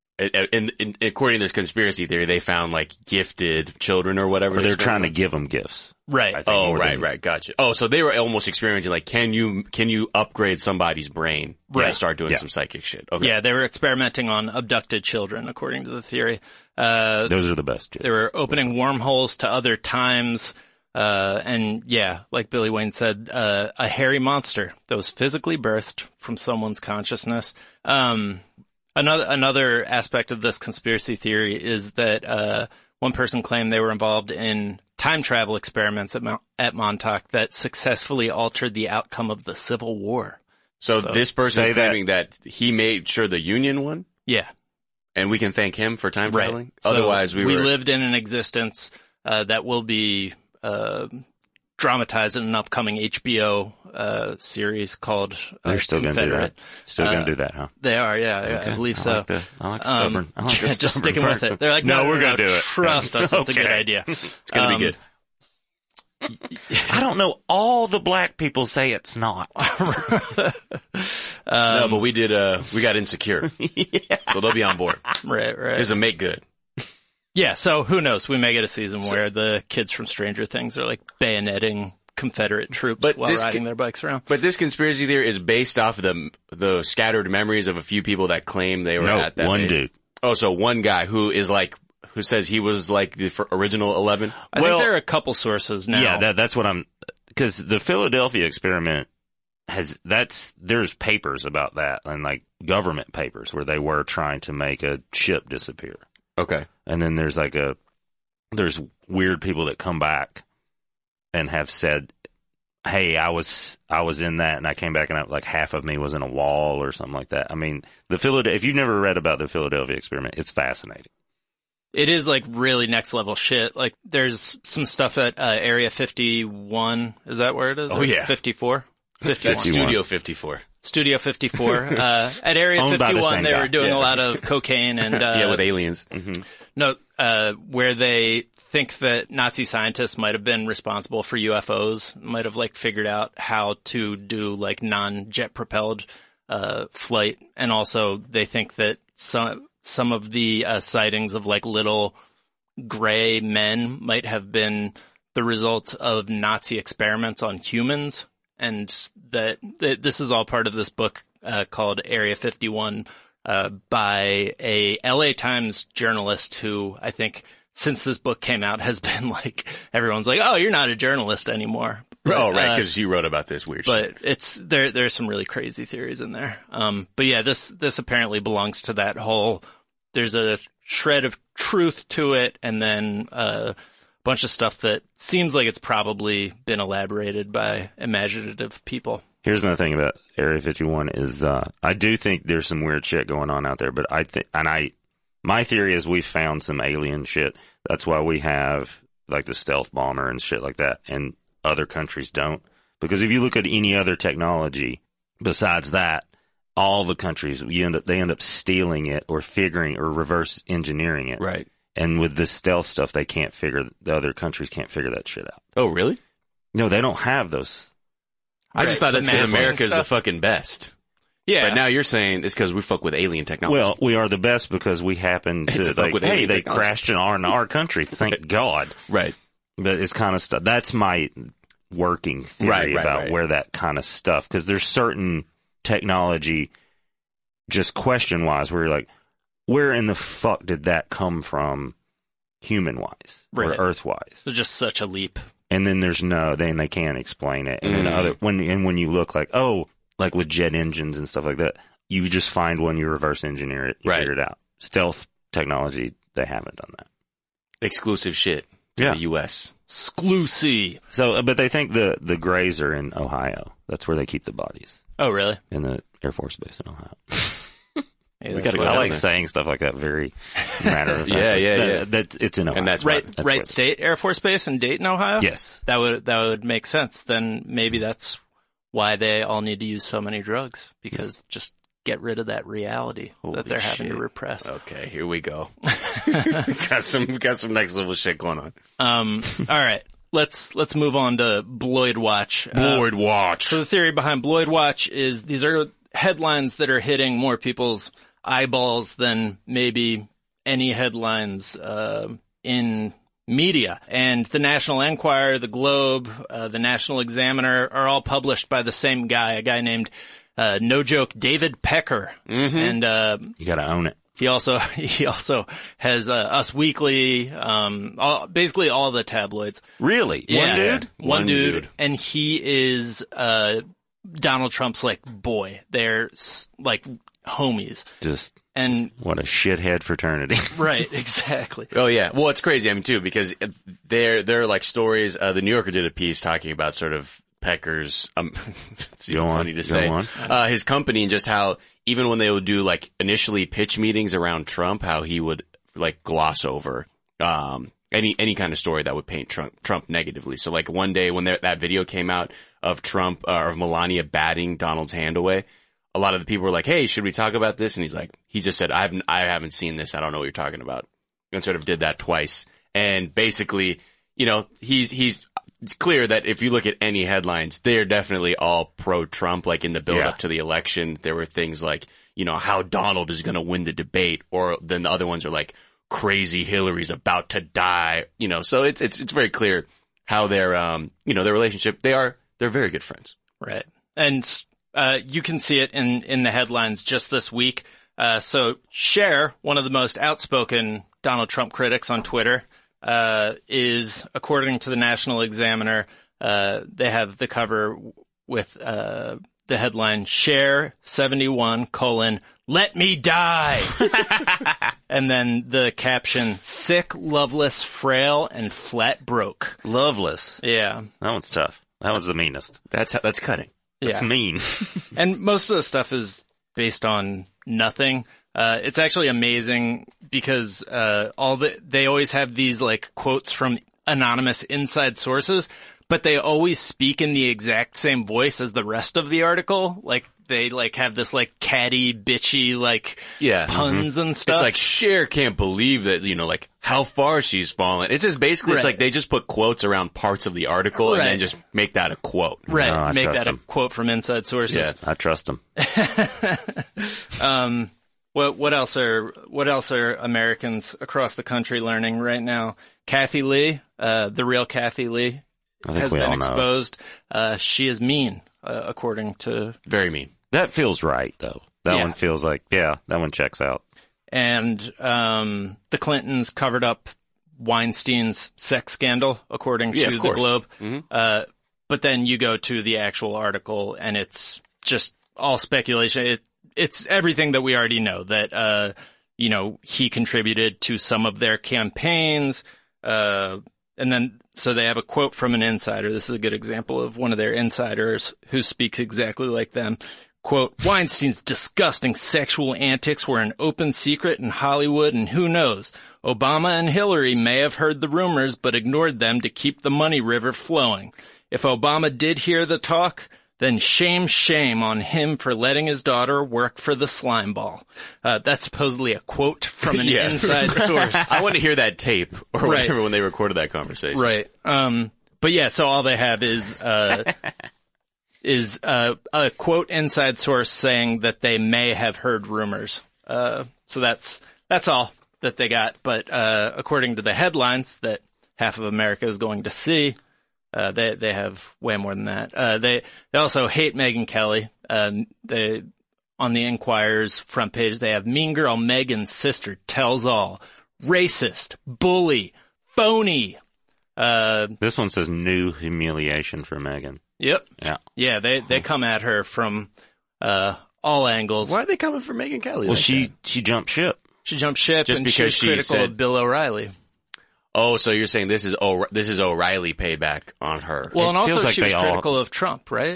Speaker 2: in, in, according to this conspiracy theory, they found like gifted children or whatever.
Speaker 3: Or they're
Speaker 2: it's
Speaker 3: trying to
Speaker 2: called.
Speaker 3: give them gifts.
Speaker 1: right.
Speaker 3: I think,
Speaker 2: Oh,
Speaker 3: more
Speaker 2: right,
Speaker 3: than-
Speaker 2: right, gotcha. Oh, so they were almost experimenting like, can you can you upgrade somebody's brain
Speaker 1: Right.
Speaker 2: to start doing
Speaker 3: Yeah.
Speaker 2: some psychic shit? Okay.
Speaker 1: Yeah, they were experimenting on abducted children, according to the theory. Uh,
Speaker 3: Those are the best.
Speaker 1: They were opening wormholes to other times. Uh, and yeah, like Billy Wayne said, uh, a hairy monster that was physically birthed from someone's consciousness. Um, another, another aspect of this conspiracy theory is that, uh, one person claimed they were involved in time travel experiments at, Mo- at Montauk that successfully altered the outcome of the Civil War.
Speaker 2: So,
Speaker 1: So-
Speaker 2: this person
Speaker 3: Say
Speaker 2: is
Speaker 3: that-
Speaker 2: claiming that. he made sure the Union won,
Speaker 1: Yeah.
Speaker 2: and we can thank him for time
Speaker 1: Right.
Speaker 2: traveling.
Speaker 1: So
Speaker 2: Otherwise, we,
Speaker 1: we
Speaker 2: were.
Speaker 1: lived in an existence, uh, that will be, uh, dramatized in an upcoming H B O uh, series called uh,
Speaker 3: They're still going to do
Speaker 1: Confederate.
Speaker 3: that. Still going
Speaker 1: Uh,
Speaker 3: to do that, huh?
Speaker 1: They are, yeah, yeah,
Speaker 3: Okay.
Speaker 1: I believe
Speaker 3: I
Speaker 1: so.
Speaker 3: like the, I like the
Speaker 1: Um,
Speaker 3: stubborn. I like the
Speaker 1: just
Speaker 3: stubborn
Speaker 1: sticking with
Speaker 3: person.
Speaker 1: it. They're like, no,
Speaker 3: no,
Speaker 1: no,
Speaker 3: we're
Speaker 1: no,
Speaker 3: going to
Speaker 1: no,
Speaker 3: do it.
Speaker 1: Trust us, it's a good
Speaker 3: Okay.
Speaker 1: idea.
Speaker 2: It's gonna
Speaker 1: Um,
Speaker 2: be good.
Speaker 3: I don't know. All the black people say it's not.
Speaker 2: no, but we did. Uh, we got insecure,
Speaker 3: yeah.
Speaker 2: so they'll be on board.
Speaker 1: Right, right.
Speaker 2: This is a make good.
Speaker 1: Yeah, so who knows? We may get a season where the kids from Stranger Things are like bayoneting Confederate troops
Speaker 2: But
Speaker 1: while
Speaker 2: this
Speaker 1: riding
Speaker 2: ca-
Speaker 1: their bikes around.
Speaker 2: But this conspiracy theory is based off of the the scattered memories of a few people that claim they were
Speaker 3: No,
Speaker 2: at that
Speaker 3: one
Speaker 2: base.
Speaker 3: dude.
Speaker 2: Oh, so one guy who is like who says he was like the f- original eleven.
Speaker 1: I
Speaker 3: well-
Speaker 1: think there are a couple sources now.
Speaker 3: Yeah, that, that's what I'm, because the Philadelphia experiment has, that's, there's papers about that and like government papers where they were trying to make a ship disappear.
Speaker 2: Okay.
Speaker 3: And then there's like a, there's weird people that come back and have said, hey, I was, I was in that and I came back and I, like half of me was in a wall or something like that. I mean, the Philadelphia, if you've never read about the Philadelphia experiment, it's fascinating.
Speaker 1: it is like really next level shit. Like there's some stuff at uh, Area fifty-one. Is that where it is?
Speaker 2: Oh,
Speaker 1: Or
Speaker 2: yeah.
Speaker 1: fifty-four? fifty-one.
Speaker 2: That's Studio fifty-four.
Speaker 1: Studio fifty-four. Uh, at Area
Speaker 3: Owned by the
Speaker 1: fifty-one,
Speaker 3: same
Speaker 1: they
Speaker 3: guy.
Speaker 1: were doing
Speaker 2: Yeah.
Speaker 1: a lot of cocaine and, uh,
Speaker 2: Yeah, with aliens.
Speaker 1: no, uh, where they think that Nazi scientists might have been responsible for U F Os, might have like figured out how to do like non-jet propelled, uh, flight. And also they think that some, some of the, uh, sightings of like little gray men might have been the result of Nazi experiments on humans. And that, that this is all part of this book, uh, called Area fifty-one, uh, by a L A Times journalist who I think since this book came out has been like, everyone's like, oh, you're not a journalist anymore. But,
Speaker 2: Oh, right,
Speaker 1: uh,
Speaker 2: because you wrote about this weird shit.
Speaker 1: but it's, there, there's some really crazy theories in there. Um, but yeah, this, this apparently belongs to that whole, there's a shred of truth to it and then, uh, bunch of stuff that seems like it's probably been elaborated by imaginative people.
Speaker 3: Here's my thing about Area fifty-one is, uh, I do think there's some weird shit going on out there, but I think, and I, my theory is we found some alien shit. That's why we have like the stealth bomber and shit like that, and other countries don't. Because if you look at any other technology besides that, all the countries, you end up, they end up stealing it or figuring or reverse engineering it.
Speaker 2: Right.
Speaker 3: And with the stealth stuff, they can't figure, the other countries can't figure that shit out.
Speaker 2: Oh, really?
Speaker 3: No, they don't have those.
Speaker 2: I just
Speaker 1: Right,
Speaker 2: thought
Speaker 1: the
Speaker 2: that's because
Speaker 1: massing
Speaker 2: America's the
Speaker 1: stuff.
Speaker 2: fucking best.
Speaker 1: Yeah.
Speaker 2: But now you're saying it's because we fuck with alien technology.
Speaker 3: Well, we are the best because we happen
Speaker 2: To
Speaker 3: to,
Speaker 2: fuck
Speaker 3: like,
Speaker 2: with
Speaker 3: hey,
Speaker 2: alien
Speaker 3: they
Speaker 2: technology.
Speaker 3: crashed in our, in our country. Thank God.
Speaker 2: right.
Speaker 3: But it's kind of stuff. That's my working theory
Speaker 2: Right, right,
Speaker 3: about
Speaker 2: right.
Speaker 3: where that kind of stuff, because there's certain technology, just question wise, where you're like, where in the fuck did that come from, human wise
Speaker 1: Right.
Speaker 3: or Earth wise?
Speaker 1: It's just such a leap.
Speaker 3: And then there's no, then they can't explain it. And then
Speaker 2: Mm.
Speaker 3: other when and when you look like, oh, like with jet engines and stuff like that, you just find one, you reverse engineer it, you
Speaker 2: Right.
Speaker 3: figure it out. Stealth technology, they haven't done that.
Speaker 2: Exclusive shit to
Speaker 3: Yeah.
Speaker 2: the U S.
Speaker 1: Exclusive.
Speaker 3: So, uh, but they think the the Grays are in Ohio. That's where they keep the bodies,
Speaker 1: Oh, really?
Speaker 3: in the Air Force Base in Ohio.
Speaker 1: Yeah,
Speaker 2: We
Speaker 1: that's
Speaker 2: gotta
Speaker 1: what-
Speaker 2: go
Speaker 3: I
Speaker 2: down
Speaker 3: like
Speaker 2: there.
Speaker 3: saying stuff like that very matter of fact.
Speaker 2: Yeah, yeah,
Speaker 3: that,
Speaker 2: yeah.
Speaker 3: That's it's in Ohio.
Speaker 2: And that's
Speaker 1: Right,
Speaker 2: That's
Speaker 3: where
Speaker 1: right
Speaker 3: it's-
Speaker 1: State Air Force Base in Dayton, Ohio?
Speaker 3: yes.
Speaker 1: That would, that would make sense. Then maybe that's why they all need to use so many drugs, because just get rid of that reality
Speaker 2: Holy
Speaker 1: that they're having to
Speaker 2: shit.
Speaker 1: repress.
Speaker 2: Okay, here we go. got some got some next level shit going on.
Speaker 1: Um, all right. Let's, let's move on to Bloyd Watch. Uh,
Speaker 2: Bloyd Watch.
Speaker 1: So the theory behind Bloyd Watch is these are headlines that are hitting more people's eyeballs than maybe any headlines uh, in media. And the National Enquirer, the Globe, uh, the National Examiner are all published by the same guy, a guy named, uh, no joke, David Pecker.
Speaker 2: Mm-hmm.
Speaker 1: And uh,
Speaker 3: You got to own it.
Speaker 1: he also he also has uh, Us Weekly, um, all, basically all the tabloids.
Speaker 3: Really?
Speaker 1: Yeah.
Speaker 3: One dude?
Speaker 1: One,
Speaker 2: One
Speaker 1: dude,
Speaker 2: dude.
Speaker 1: and he is uh Donald Trump's like boy. They're s- like homies,
Speaker 3: Just
Speaker 1: and
Speaker 3: what a shithead fraternity.
Speaker 1: right, exactly.
Speaker 2: Oh yeah, well it's crazy. I mean too because they're they're like stories. Uh, the New Yorker did a piece talking about sort of Pecker's. Um, it's even
Speaker 3: Go on,
Speaker 2: funny to
Speaker 3: go
Speaker 2: say.
Speaker 3: on.
Speaker 2: Uh, his company and just how even when they would do like initially pitch meetings around Trump, how he would like gloss over um any any kind of story that would paint Trump Trump negatively. So like one day when there, that video came out of Trump uh, or of Melania batting Donald's hand away. A lot of the people were like, "Hey, should we talk about this?" And he's like, he just said, "I haven't, I haven't seen this. I don't know what you're talking about." And sort of did that twice. And basically, you know, he's he's. It's clear that if you look at any headlines, they're definitely all pro-Trump. Like in the build
Speaker 3: Yeah.
Speaker 2: up to the election, there were things like, you know, how Donald is going to win the debate, or then the other ones are like, crazy Hillary's about to die. You know, so it's it's it's very clear how their um you know their relationship. They are they're very good friends.
Speaker 1: Right. And uh, you can see it in, in the headlines just this week. Uh, so Cher, one of the most outspoken Donald Trump critics on Twitter, uh, is, according to the National Examiner, uh, they have the cover with uh, the headline, Cher seventy-one colon, let me die. And then the caption, sick, loveless, frail, and flat broke.
Speaker 3: Loveless.
Speaker 1: Yeah.
Speaker 3: That one's tough. That was the meanest.
Speaker 2: That's that's cutting.
Speaker 3: That's
Speaker 1: yeah.
Speaker 3: mean.
Speaker 1: And most of the stuff is based on nothing. Uh, it's actually amazing because, uh, all the, they always have these like quotes from anonymous inside sources, but they always speak in the exact same voice as the rest of the article. Like they like have this like catty, bitchy, like
Speaker 2: Yeah.
Speaker 1: puns and stuff.
Speaker 2: It's like Cher can't believe that, you know, like how far she's fallen. It's just basically, it's
Speaker 1: Right.
Speaker 2: like they just put quotes around parts of the article and
Speaker 1: Right.
Speaker 2: then just make that a quote.
Speaker 1: right.
Speaker 3: No, I
Speaker 1: Make
Speaker 3: trust
Speaker 1: that a
Speaker 3: them.
Speaker 1: quote from inside sources.
Speaker 2: Yeah.
Speaker 3: I trust them.
Speaker 1: Um, what, what else are, what else are Americans across the country learning right now? Kathy Lee, uh, the real Kathy Lee
Speaker 3: I think
Speaker 1: has
Speaker 3: we
Speaker 1: been
Speaker 3: all know.
Speaker 1: exposed. Uh, she is mean, uh, according to,
Speaker 2: Very mean.
Speaker 3: That feels right, though. That
Speaker 1: Yeah.
Speaker 3: one feels like, yeah, that one checks out.
Speaker 1: and, um, the Clintons covered up Weinstein's sex scandal, according
Speaker 2: Yeah,
Speaker 1: to
Speaker 2: of
Speaker 1: the
Speaker 2: course.
Speaker 1: Globe.
Speaker 2: Mhm.
Speaker 1: Uh, but then you go to the actual article and it's just all speculation. It, it's everything that we already know, that, uh, you know, he contributed to some of their campaigns. Uh, and then, so they have a quote from an insider. This is a good example of one of their insiders who speaks exactly like them. Quote, Weinstein's disgusting sexual antics were an open secret in Hollywood, and who knows, Obama and Hillary may have heard the rumors but ignored them to keep the money river flowing. If Obama did hear the talk, then shame, shame on him for letting his daughter work for the slime ball. Uh, that's supposedly a quote from an
Speaker 2: Yeah.
Speaker 1: inside source.
Speaker 2: I want to hear that tape or
Speaker 1: Right.
Speaker 2: whatever when they recorded that conversation.
Speaker 1: Right. Um, but yeah, so all they have is, uh, is, uh, a quote inside source saying that they may have heard rumors. Uh, so that's, that's all that they got. But, uh, according to the headlines that half of America is going to see, uh, they, they have way more than that. Uh, they, they also hate Megyn Kelly. Um, they, on the Enquirer's front page, they have Mean Girl Megan's sister tells all, racist, bully, phony. Uh,
Speaker 3: This one says new humiliation for Megan.
Speaker 1: yep.
Speaker 3: Yeah.
Speaker 1: Yeah, they, they come at her from, uh, all angles.
Speaker 2: Why are they coming for Megyn Kelly?
Speaker 3: Well,
Speaker 2: like
Speaker 3: she
Speaker 2: that?
Speaker 3: she jumped ship.
Speaker 1: She jumped ship
Speaker 2: Just
Speaker 1: and
Speaker 2: because
Speaker 1: she was
Speaker 2: she
Speaker 1: critical
Speaker 2: said-
Speaker 1: of Bill O'Reilly.
Speaker 2: Oh, so you're saying this is o- this is O'Reilly payback on her?
Speaker 1: Well, and also
Speaker 3: feels like
Speaker 1: she was
Speaker 3: they all-
Speaker 1: critical of Trump, right?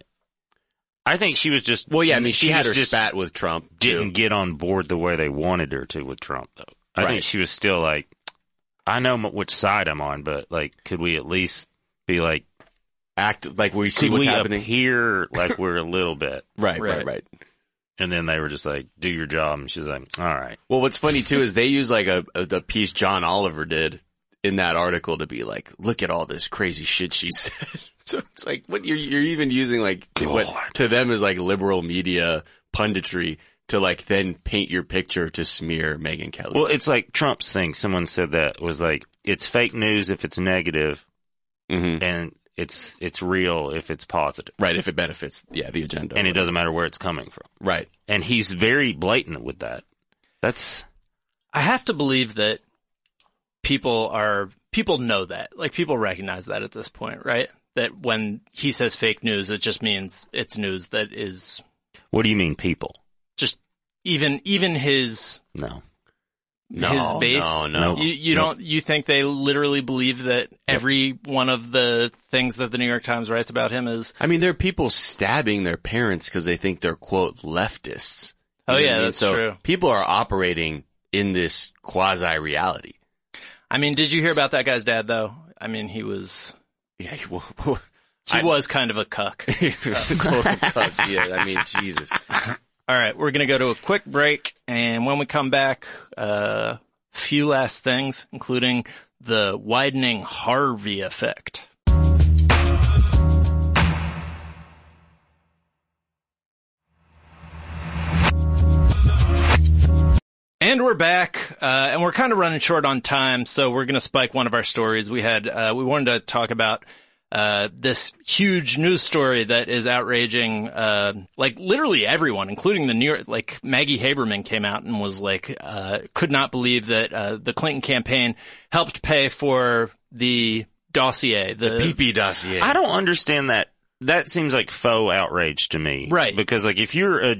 Speaker 3: I think she was just.
Speaker 2: well, yeah. I mean, she, had her
Speaker 3: just
Speaker 2: spat with Trump. too.
Speaker 3: didn't get on board the way they wanted her to with Trump, though. I
Speaker 2: Right.
Speaker 3: think she was still like, I know m- which side I'm on, but like, could we at least be like,
Speaker 2: act like we see
Speaker 3: could
Speaker 2: what's
Speaker 3: we
Speaker 2: happening.
Speaker 3: appear like we're a little bit?
Speaker 2: Right,
Speaker 1: Right.
Speaker 2: right, right.
Speaker 3: And then they were just like, do your job. And she's like, all right.
Speaker 2: Well, what's funny too is they use like a, a the piece John Oliver did in that article to be like, look at all this crazy shit she said. So it's like, what you're you're even using like what to them is like liberal media punditry to like then paint your picture to smear Megyn Kelly.
Speaker 3: Well, it's like Trump's thing. Someone said that was like, it's fake news if it's negative,
Speaker 2: hmm
Speaker 3: and it's it's real if it's positive.
Speaker 2: Right, if it benefits, yeah, the agenda,
Speaker 3: And it doesn't matter where it's coming from.
Speaker 2: Right.
Speaker 3: And he's very blatant with that. That's
Speaker 1: I have to believe that people are, people know that. Like, people recognize that at this point, right? That when he says fake news, it just means it's news that is
Speaker 3: what do you mean, people?
Speaker 1: just even, even his,
Speaker 3: No.
Speaker 2: No,
Speaker 1: his base.
Speaker 2: no, no.
Speaker 1: You, you
Speaker 3: Nope.
Speaker 1: don't, you think they literally believe that every one of the things that the New York Times writes about him is,
Speaker 2: I mean, there are people stabbing their parents because they think they're quote leftists.
Speaker 1: oh
Speaker 2: You know
Speaker 1: yeah,
Speaker 2: what I mean?
Speaker 1: that's
Speaker 2: so
Speaker 1: true.
Speaker 2: people are operating in this quasi reality.
Speaker 1: I mean, did you hear about that guy's dad though? I mean, he was,
Speaker 2: Yeah, well,
Speaker 1: he
Speaker 2: I-
Speaker 1: was kind of a cuck.
Speaker 2: total cuss. Yeah, I mean, Jesus.
Speaker 1: All right, we're going to go to a quick break, and when we come back, a uh, few last things, including the widening Harvey effect. And we're back, uh, and we're kind of running short on time, so we're going to spike one of our stories. We had, uh, we wanted to talk about Uh, this huge news story that is outraging, uh, like literally everyone, including the New York, like Maggie Haberman came out and was like, uh, could not believe that, uh, the Clinton campaign helped pay for the dossier, the,
Speaker 2: P P dossier.
Speaker 3: I don't understand that. That seems like faux outrage to me.
Speaker 1: Right.
Speaker 3: Because like if you're a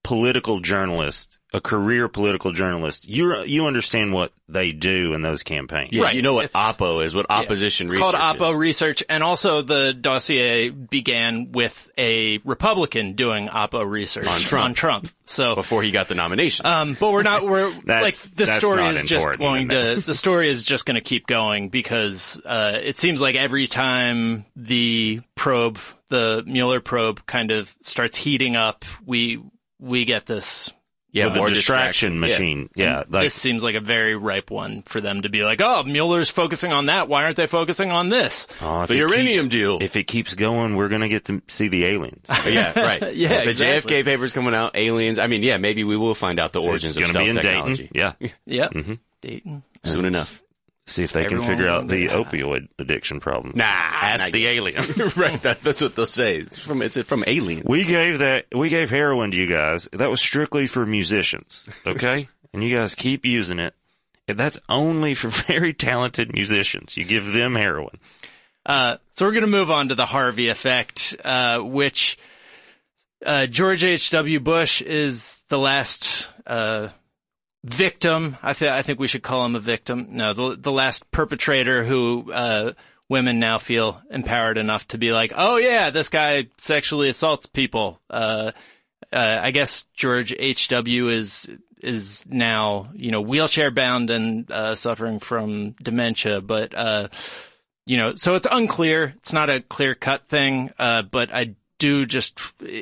Speaker 3: political journalist, a career political journalist, you you understand what they do in those campaigns.
Speaker 2: Yeah,
Speaker 1: Right.
Speaker 2: you know what
Speaker 1: It's-
Speaker 2: Oppo is, what opposition
Speaker 1: It's
Speaker 2: research
Speaker 1: called Oppo
Speaker 2: is.
Speaker 1: research, and also the dossier began with a Republican doing Oppo research
Speaker 2: On Trump.
Speaker 1: On Trump. So,
Speaker 2: Before he got the nomination.
Speaker 1: um, but we're not. We're like
Speaker 3: That's-
Speaker 1: the
Speaker 3: that's
Speaker 1: story
Speaker 3: not
Speaker 1: is just
Speaker 3: important
Speaker 1: going
Speaker 3: in
Speaker 1: to.
Speaker 3: this.
Speaker 1: The story is just going to keep going because uh, it seems like every time the probe, the Mueller probe, kind of starts heating up, we we get this.
Speaker 2: yeah,
Speaker 3: With the
Speaker 2: more
Speaker 3: distraction, machine. Yeah. like,
Speaker 1: this seems like a very ripe one for them to be like, oh, Mueller's focusing on that. Why aren't they focusing on this?
Speaker 3: oh, if
Speaker 2: The
Speaker 3: it
Speaker 2: uranium
Speaker 3: keeps-
Speaker 2: deal.
Speaker 3: If it keeps going, we're going to get to see the aliens.
Speaker 2: Yeah, right.
Speaker 1: Yeah,
Speaker 2: the J F
Speaker 1: exactly.
Speaker 2: K paper's coming out, aliens. I mean, yeah, maybe we will find out the origins
Speaker 3: It's going
Speaker 2: of
Speaker 3: to be
Speaker 2: stealth
Speaker 3: in
Speaker 2: technology.
Speaker 3: Dayton. Yeah.
Speaker 1: Yep.
Speaker 3: Mm-hmm.
Speaker 1: Dayton.
Speaker 2: Soon enough.
Speaker 3: See if they
Speaker 1: Everyone
Speaker 3: can figure out the
Speaker 1: will-
Speaker 3: opioid addiction problem.
Speaker 2: Nah,
Speaker 3: Ask
Speaker 2: not
Speaker 3: the
Speaker 2: yet.
Speaker 3: alien.
Speaker 2: right, that, that's what they'll say. It's from it's from aliens.
Speaker 3: We gave that, we gave heroin to you guys. That was strictly for musicians. Okay? And you guys keep using it. And that's only for very talented musicians. You give them heroin.
Speaker 1: Uh, so we're going to move on to the Harvey effect, uh, which uh, George H W. Bush is the last uh, victim. I, th- I think we should call him a victim. No, the, the last perpetrator who uh, women now feel empowered enough to be like, oh, yeah, this guy sexually assaults people. Uh, uh, I guess George H W is is now, you know, wheelchair bound and uh, suffering from dementia, but uh, you know, so it's unclear. It's not a clear cut thing, uh, but I do just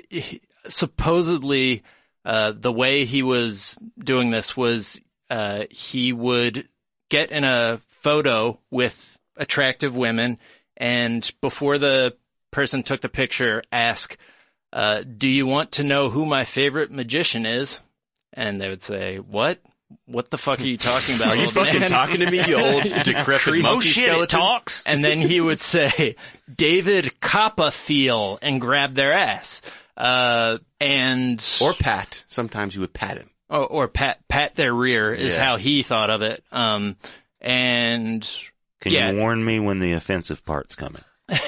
Speaker 1: supposedly uh, the way he was doing this was uh, he would get in a photo with attractive women, and before the person took the picture, ask, uh, "Do you want to know who my favorite magician is?" And they would say, "What? What the fuck are you talking about?
Speaker 2: Are you
Speaker 1: old
Speaker 2: fucking
Speaker 1: man?"
Speaker 2: talking to me, you old decrepit monkey skeleton?
Speaker 3: talks.
Speaker 1: And then he would say, David Copperfield, and grab their ass. Uh, and,
Speaker 2: Or pat. Sometimes you would pat him.
Speaker 1: or, or pat, pat their rear is
Speaker 2: Yeah.
Speaker 1: how he thought of it. Um, and,
Speaker 3: Can
Speaker 1: yeah.
Speaker 3: you warn me when the offensive part's coming?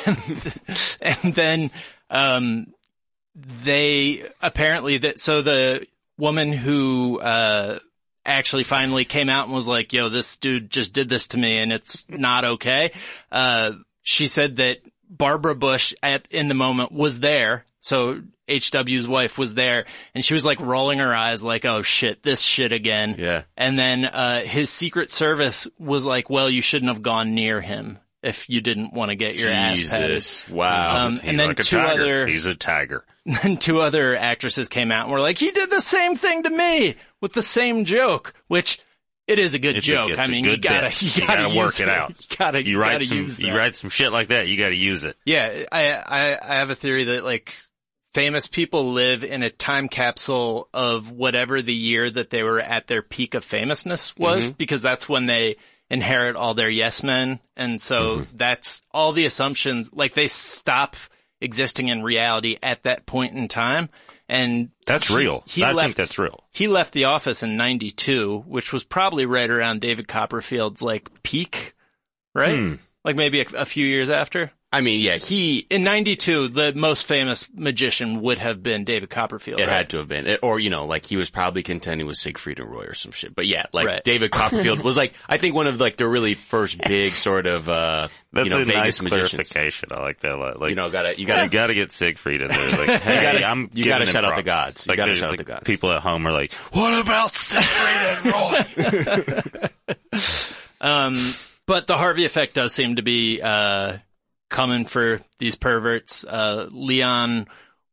Speaker 1: and then, um, they apparently that, so the woman who, uh, actually finally came out and was like, yo, this dude just did this to me and it's not okay. Uh, she said that Barbara Bush at, in the moment was there. So H W's wife was there and she was like rolling her eyes like, oh shit, this shit again.
Speaker 2: Yeah.
Speaker 1: And then, uh, his Secret Service was like, well, you shouldn't have gone near him if you didn't want to get your ass patted.
Speaker 2: Jesus. Wow.
Speaker 1: Um,
Speaker 3: He's
Speaker 1: and then
Speaker 3: like a
Speaker 1: two
Speaker 3: tiger.
Speaker 1: other,
Speaker 3: He's a tiger.
Speaker 1: then two other actresses came out and were like, he did the same thing to me with the same joke, which it is a good
Speaker 3: It's a-
Speaker 1: joke.
Speaker 3: it's
Speaker 1: I
Speaker 3: a
Speaker 1: mean,
Speaker 3: good
Speaker 1: you gotta,
Speaker 3: bit.
Speaker 1: you
Speaker 3: You
Speaker 1: gotta,
Speaker 3: gotta work
Speaker 1: use
Speaker 3: it out.
Speaker 1: You gotta,
Speaker 3: You
Speaker 1: you
Speaker 3: write
Speaker 1: gotta
Speaker 3: some,
Speaker 1: use
Speaker 3: you
Speaker 1: that.
Speaker 3: write some shit like that. You got to use it.
Speaker 1: Yeah, I, I, I have a theory that like famous people live in a time capsule of whatever the year that they were at their peak of famousness was, because that's when they inherit all their yes men. And so that's all the assumptions, like they stop existing in reality at that point in time. And
Speaker 3: That's
Speaker 1: he-
Speaker 3: real.
Speaker 1: He
Speaker 3: I
Speaker 1: left,
Speaker 3: think that's real.
Speaker 1: He left the office in ninety-two, which was probably right around David Copperfield's like peak, right?
Speaker 3: Hmm.
Speaker 1: Like maybe a, a few years after.
Speaker 2: I mean, yeah, he,
Speaker 1: In ninety-two, the most famous magician would have been David Copperfield.
Speaker 2: it
Speaker 1: right?
Speaker 2: had to have been. It- or, you know, like he was probably contending with Siegfried and Roy or some shit. But yeah, like
Speaker 1: Right.
Speaker 2: David Copperfield was like, I think one of like the really first big sort of, uh,
Speaker 3: That's
Speaker 2: you know,
Speaker 3: a
Speaker 2: Vegas
Speaker 3: nice
Speaker 2: magicians.
Speaker 3: clarification. I like that. Like,
Speaker 2: You know, gotta, you gotta,
Speaker 3: you got to get Siegfried in there. Like, hey,
Speaker 2: gotta-
Speaker 3: I'm
Speaker 2: you
Speaker 3: giving
Speaker 2: gotta
Speaker 3: him
Speaker 2: shout out the
Speaker 3: props.
Speaker 2: gods. You
Speaker 3: Like,
Speaker 2: gotta
Speaker 3: there's,
Speaker 2: shout out
Speaker 3: like,
Speaker 2: the gods.
Speaker 3: People at home are like, what about Siegfried and Roy?
Speaker 1: Um, but the Harvey effect does seem to be uh, coming for these perverts. Uh, Leon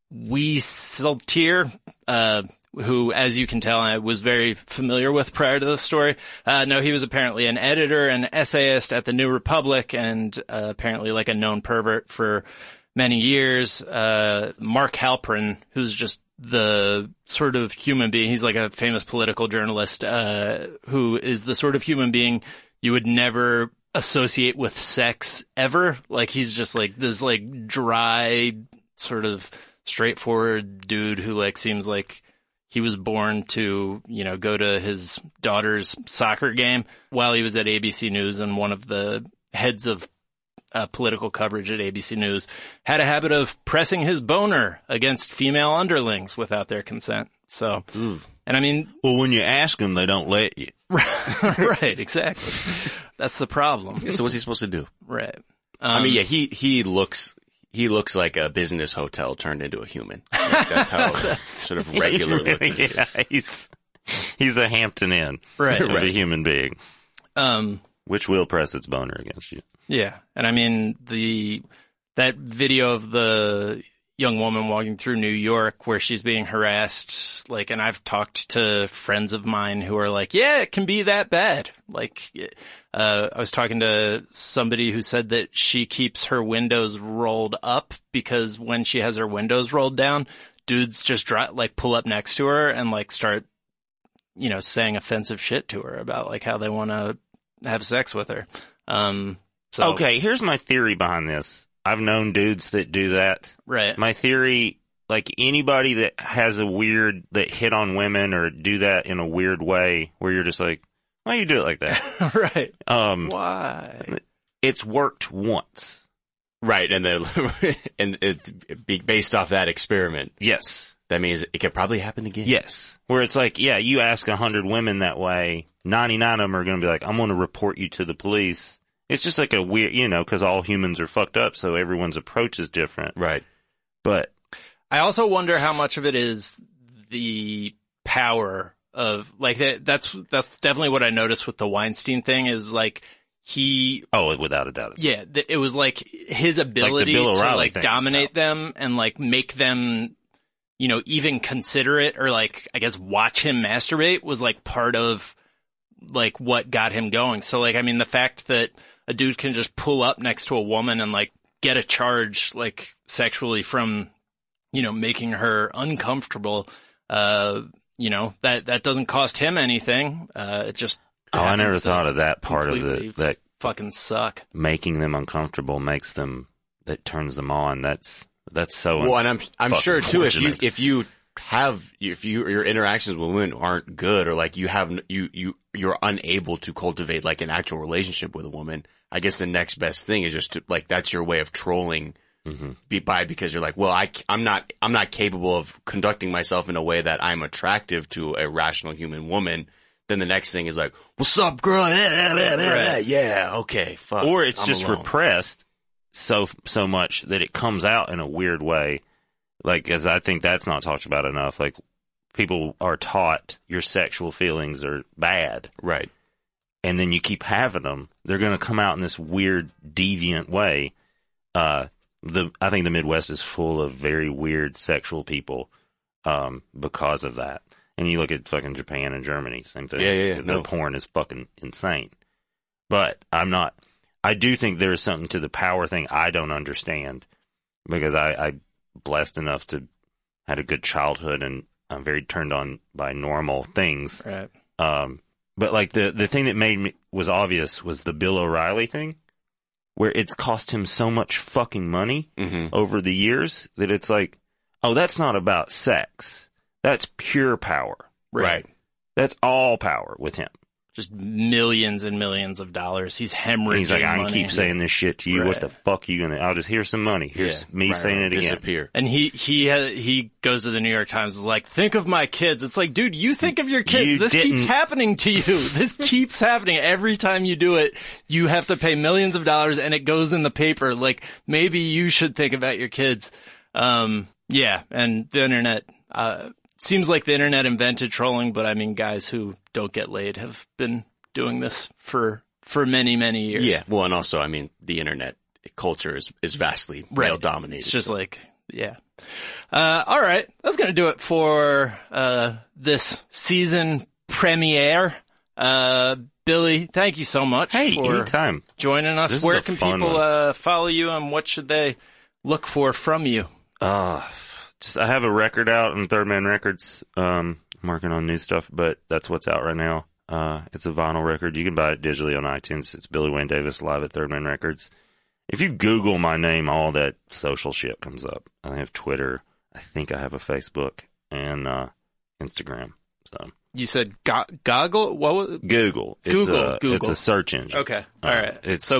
Speaker 1: Wieseltier, uh, who, as you can tell, I was very familiar with prior to this story. Uh, no, he was apparently an editor and essayist at the New Republic and uh, apparently like a known pervert for many years. Uh, Mark Halperin, who's just the sort of human being, he's like a famous political journalist, uh, who is the sort of human being you would never associate with sex ever. Like he's just like this like dry, sort of straightforward dude who like seems like he was born to, you know, go to his daughter's soccer game while he was at A B C News, and one of the heads of uh, political coverage at A B C News had a habit of pressing his boner against female underlings without their consent. So,
Speaker 2: Ooh.
Speaker 1: and I mean,
Speaker 3: Well, when you ask them, they don't let you.
Speaker 1: right, exactly. That's the problem.
Speaker 2: Yeah, so what's he supposed to do?
Speaker 1: Right. Um,
Speaker 2: I mean, yeah, he, he looks, he looks like a business hotel turned into a human. Like, that's how sort of regular
Speaker 3: He's really-
Speaker 2: looking.
Speaker 3: yeah, he's, he's a Hampton Inn
Speaker 1: Right.
Speaker 3: of
Speaker 2: Right.
Speaker 3: a human being,
Speaker 1: um,
Speaker 3: which will press its boner against you.
Speaker 1: yeah. And I mean, the, that video of the young woman walking through New York where she's being harassed, like, and I've talked to friends of mine who are like, yeah, it can be that bad. Like, uh, I was talking to somebody who said that she keeps her windows rolled up because when she has her windows rolled down, dudes just dri like pull up next to her and like start, you know, saying offensive shit to her about like how they want to have sex with her. Um, so,
Speaker 3: Okay, here's my theory behind this. I've known dudes that do that.
Speaker 1: right.
Speaker 3: My theory, like anybody that has a weird, that hit on women or do that in a weird way where you're just like, why you do it like that?
Speaker 1: right.
Speaker 3: Um,
Speaker 1: Why?
Speaker 3: it's worked once.
Speaker 2: Right. And then, and it, be based off that experiment,
Speaker 3: Yes.
Speaker 2: that means it could probably happen again.
Speaker 3: Yes. Where it's like, yeah, you ask a hundred women that way, ninety-nine of them are going to be like, I'm going to report you to the police. It's just like a weird, you know, because all humans are fucked up, so everyone's approach is different.
Speaker 2: Right.
Speaker 3: But
Speaker 1: I also wonder how much of it is the power of like that. That's that's definitely what I noticed with the Weinstein thing. Is like he,
Speaker 3: oh, without a doubt,
Speaker 1: yeah, th- it was like his ability
Speaker 3: Bill
Speaker 1: to
Speaker 3: O'Reilly
Speaker 1: like
Speaker 3: thing was
Speaker 1: dominate them and like make them, you know, even consider it or like I guess watch him masturbate was like part of like what got him going. So like I mean the fact that a dude can just pull up next to a woman and like get a charge like sexually from, you know, making her uncomfortable, uh, you know, that, that doesn't cost him anything. Uh, it just,
Speaker 3: oh, I never
Speaker 1: happens to
Speaker 3: thought of that part of
Speaker 1: completely
Speaker 3: it. That
Speaker 1: fucking suck.
Speaker 3: making them uncomfortable makes them, that turns them on. That's that's so.
Speaker 2: Well, and I'm, I'm
Speaker 3: fucking
Speaker 2: sure too, if you,
Speaker 3: fortunate.
Speaker 2: if you have, if you, your interactions with women aren't good or like you have, you, you, you're unable to cultivate like an actual relationship with a woman, I guess the next best thing is just to like, that's your way of trolling
Speaker 3: Mm-hmm.
Speaker 2: be by because you're like, well, I, I'm not, I'm not capable of conducting myself in a way that I'm attractive to a rational human woman. Then the next thing is like, what's up, girl?
Speaker 1: Right.
Speaker 2: Yeah. Okay. Fuck.
Speaker 3: or it's
Speaker 2: I'm
Speaker 3: just
Speaker 2: alone.
Speaker 3: repressed so so much that it comes out in a weird way. Like, as I think that's not talked about enough. Like, people are taught your sexual feelings are bad,
Speaker 2: Right.
Speaker 3: and then you keep having them. They're going to come out in this weird, deviant way. Uh, the I think the Midwest is full of very weird sexual people um, because of that. And you look at fucking Japan and Germany, same thing.
Speaker 2: Yeah, yeah, yeah.
Speaker 3: The
Speaker 2: No.
Speaker 3: porn is fucking insane. But I'm not. I do think there is something to the power thing I don't understand because I, I blessed enough to had a good childhood and I'm very turned on by normal things.
Speaker 1: Right.
Speaker 3: Um, but like the the thing that made me was obvious was the Bill O'Reilly thing, where it's cost him so much fucking money
Speaker 2: Mm-hmm.
Speaker 3: over the years that it's like, oh, that's not about sex. That's pure power.
Speaker 2: Right.
Speaker 3: That's all power with him.
Speaker 1: Just millions and millions of dollars. He's hemorrhaging
Speaker 3: And he's like, I can
Speaker 1: money.
Speaker 3: keep saying this shit to you.
Speaker 1: Right.
Speaker 3: What the fuck are you gonna? I'll just here's some money. Here's
Speaker 2: Yeah.
Speaker 3: me
Speaker 2: Right,
Speaker 3: saying
Speaker 2: right.
Speaker 3: it again.
Speaker 2: Disappear.
Speaker 1: And he he ha- he goes to the New York Times is like, think of my kids. It's like, dude, you think of your kids.
Speaker 3: You
Speaker 1: this keeps
Speaker 3: didn't-
Speaker 1: happening to you. This keeps happening every time you do it. You have to pay millions of dollars, and it goes in the paper. Like, maybe you should think about your kids. Um, yeah, and the internet. Uh, seems like the internet invented trolling, but I mean, guys who don't get laid have been doing this for for many many years.
Speaker 2: Yeah. Well, and also, I mean, the internet culture is, is vastly male dominated.
Speaker 1: It's just
Speaker 2: so-
Speaker 1: like, yeah. Uh, all right. That's going to do it for, uh, this season premiere. Uh, Billy, thank you so much
Speaker 3: Hey,
Speaker 1: for
Speaker 3: anytime.
Speaker 1: joining us.
Speaker 3: This is
Speaker 1: Where
Speaker 3: a
Speaker 1: can
Speaker 3: fun
Speaker 1: people,
Speaker 3: one.
Speaker 1: uh, follow you and what should they look for from you?
Speaker 3: Uh, just, I have a record out on Third Man Records. Um, I'm working on new stuff, but that's what's out right now. Uh, it's a vinyl record. You can buy it digitally on iTunes. It's Billy Wayne Davis live at Third Man Records. If you Google my name, all that social shit comes up. I have Twitter. I think I have a Facebook and uh, Instagram. So
Speaker 1: You said go- goggle? What was
Speaker 3: Google. It's
Speaker 1: Google,
Speaker 3: a,
Speaker 1: Google.
Speaker 3: It's a search engine.
Speaker 1: Okay. All
Speaker 3: Uh,
Speaker 1: right.
Speaker 3: It's
Speaker 1: so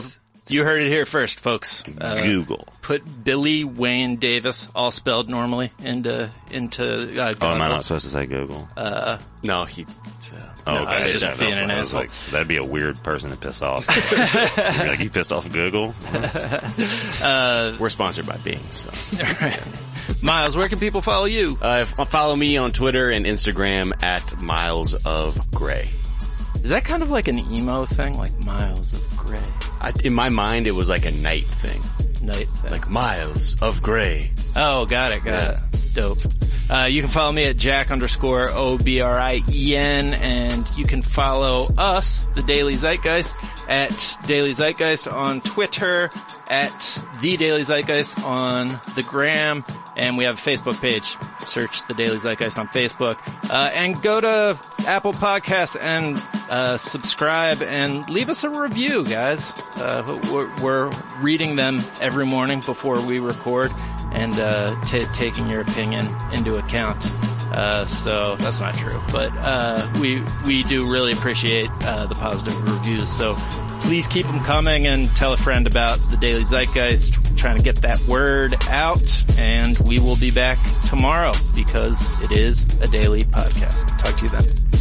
Speaker 1: You heard it here first, folks. Uh,
Speaker 3: Google.
Speaker 1: Put Billy Wayne Davis, all spelled normally, into into. Uh,
Speaker 3: Oh, am I not supposed to say Google?
Speaker 1: Uh,
Speaker 2: No, he. Uh,
Speaker 3: oh,
Speaker 1: no,
Speaker 3: okay.
Speaker 1: I was just
Speaker 3: Yeah,
Speaker 1: being
Speaker 3: that's
Speaker 1: an
Speaker 3: what I was
Speaker 1: asshole.
Speaker 3: like, that'd be a weird person to piss off. You're like, you pissed off Google?
Speaker 2: we're sponsored by Bing, so.
Speaker 1: Miles, where can people follow you?
Speaker 2: Uh, f- follow me on Twitter and Instagram at Miles of Gray.
Speaker 1: Is that kind of like an emo thing, like Miles of Gray?
Speaker 2: I, in my mind, it was like a night thing.
Speaker 1: Night thing.
Speaker 2: Like Miles of Gray.
Speaker 1: Oh, got it, got it. Dope. Uh, you can follow me at Jack underscore O B R I E N, and you can follow us, the Daily Zeitgeist, at Daily Zeitgeist on Twitter, at The Daily Zeitgeist on the Gram, and we have a Facebook page. Search The Daily Zeitgeist on Facebook. Uh, and go to Apple Podcasts and uh, subscribe and leave us a review, guys. Uh, we're, we're reading them every morning before we record, and uh, t- taking your opinion into account. Uh, so that's not true, but uh, we we do really appreciate uh, the positive reviews. So please keep them coming, and tell a friend about the Daily Zeitgeist. Trying to get that word out, and we will be back tomorrow because it is a daily podcast. Talk to you then.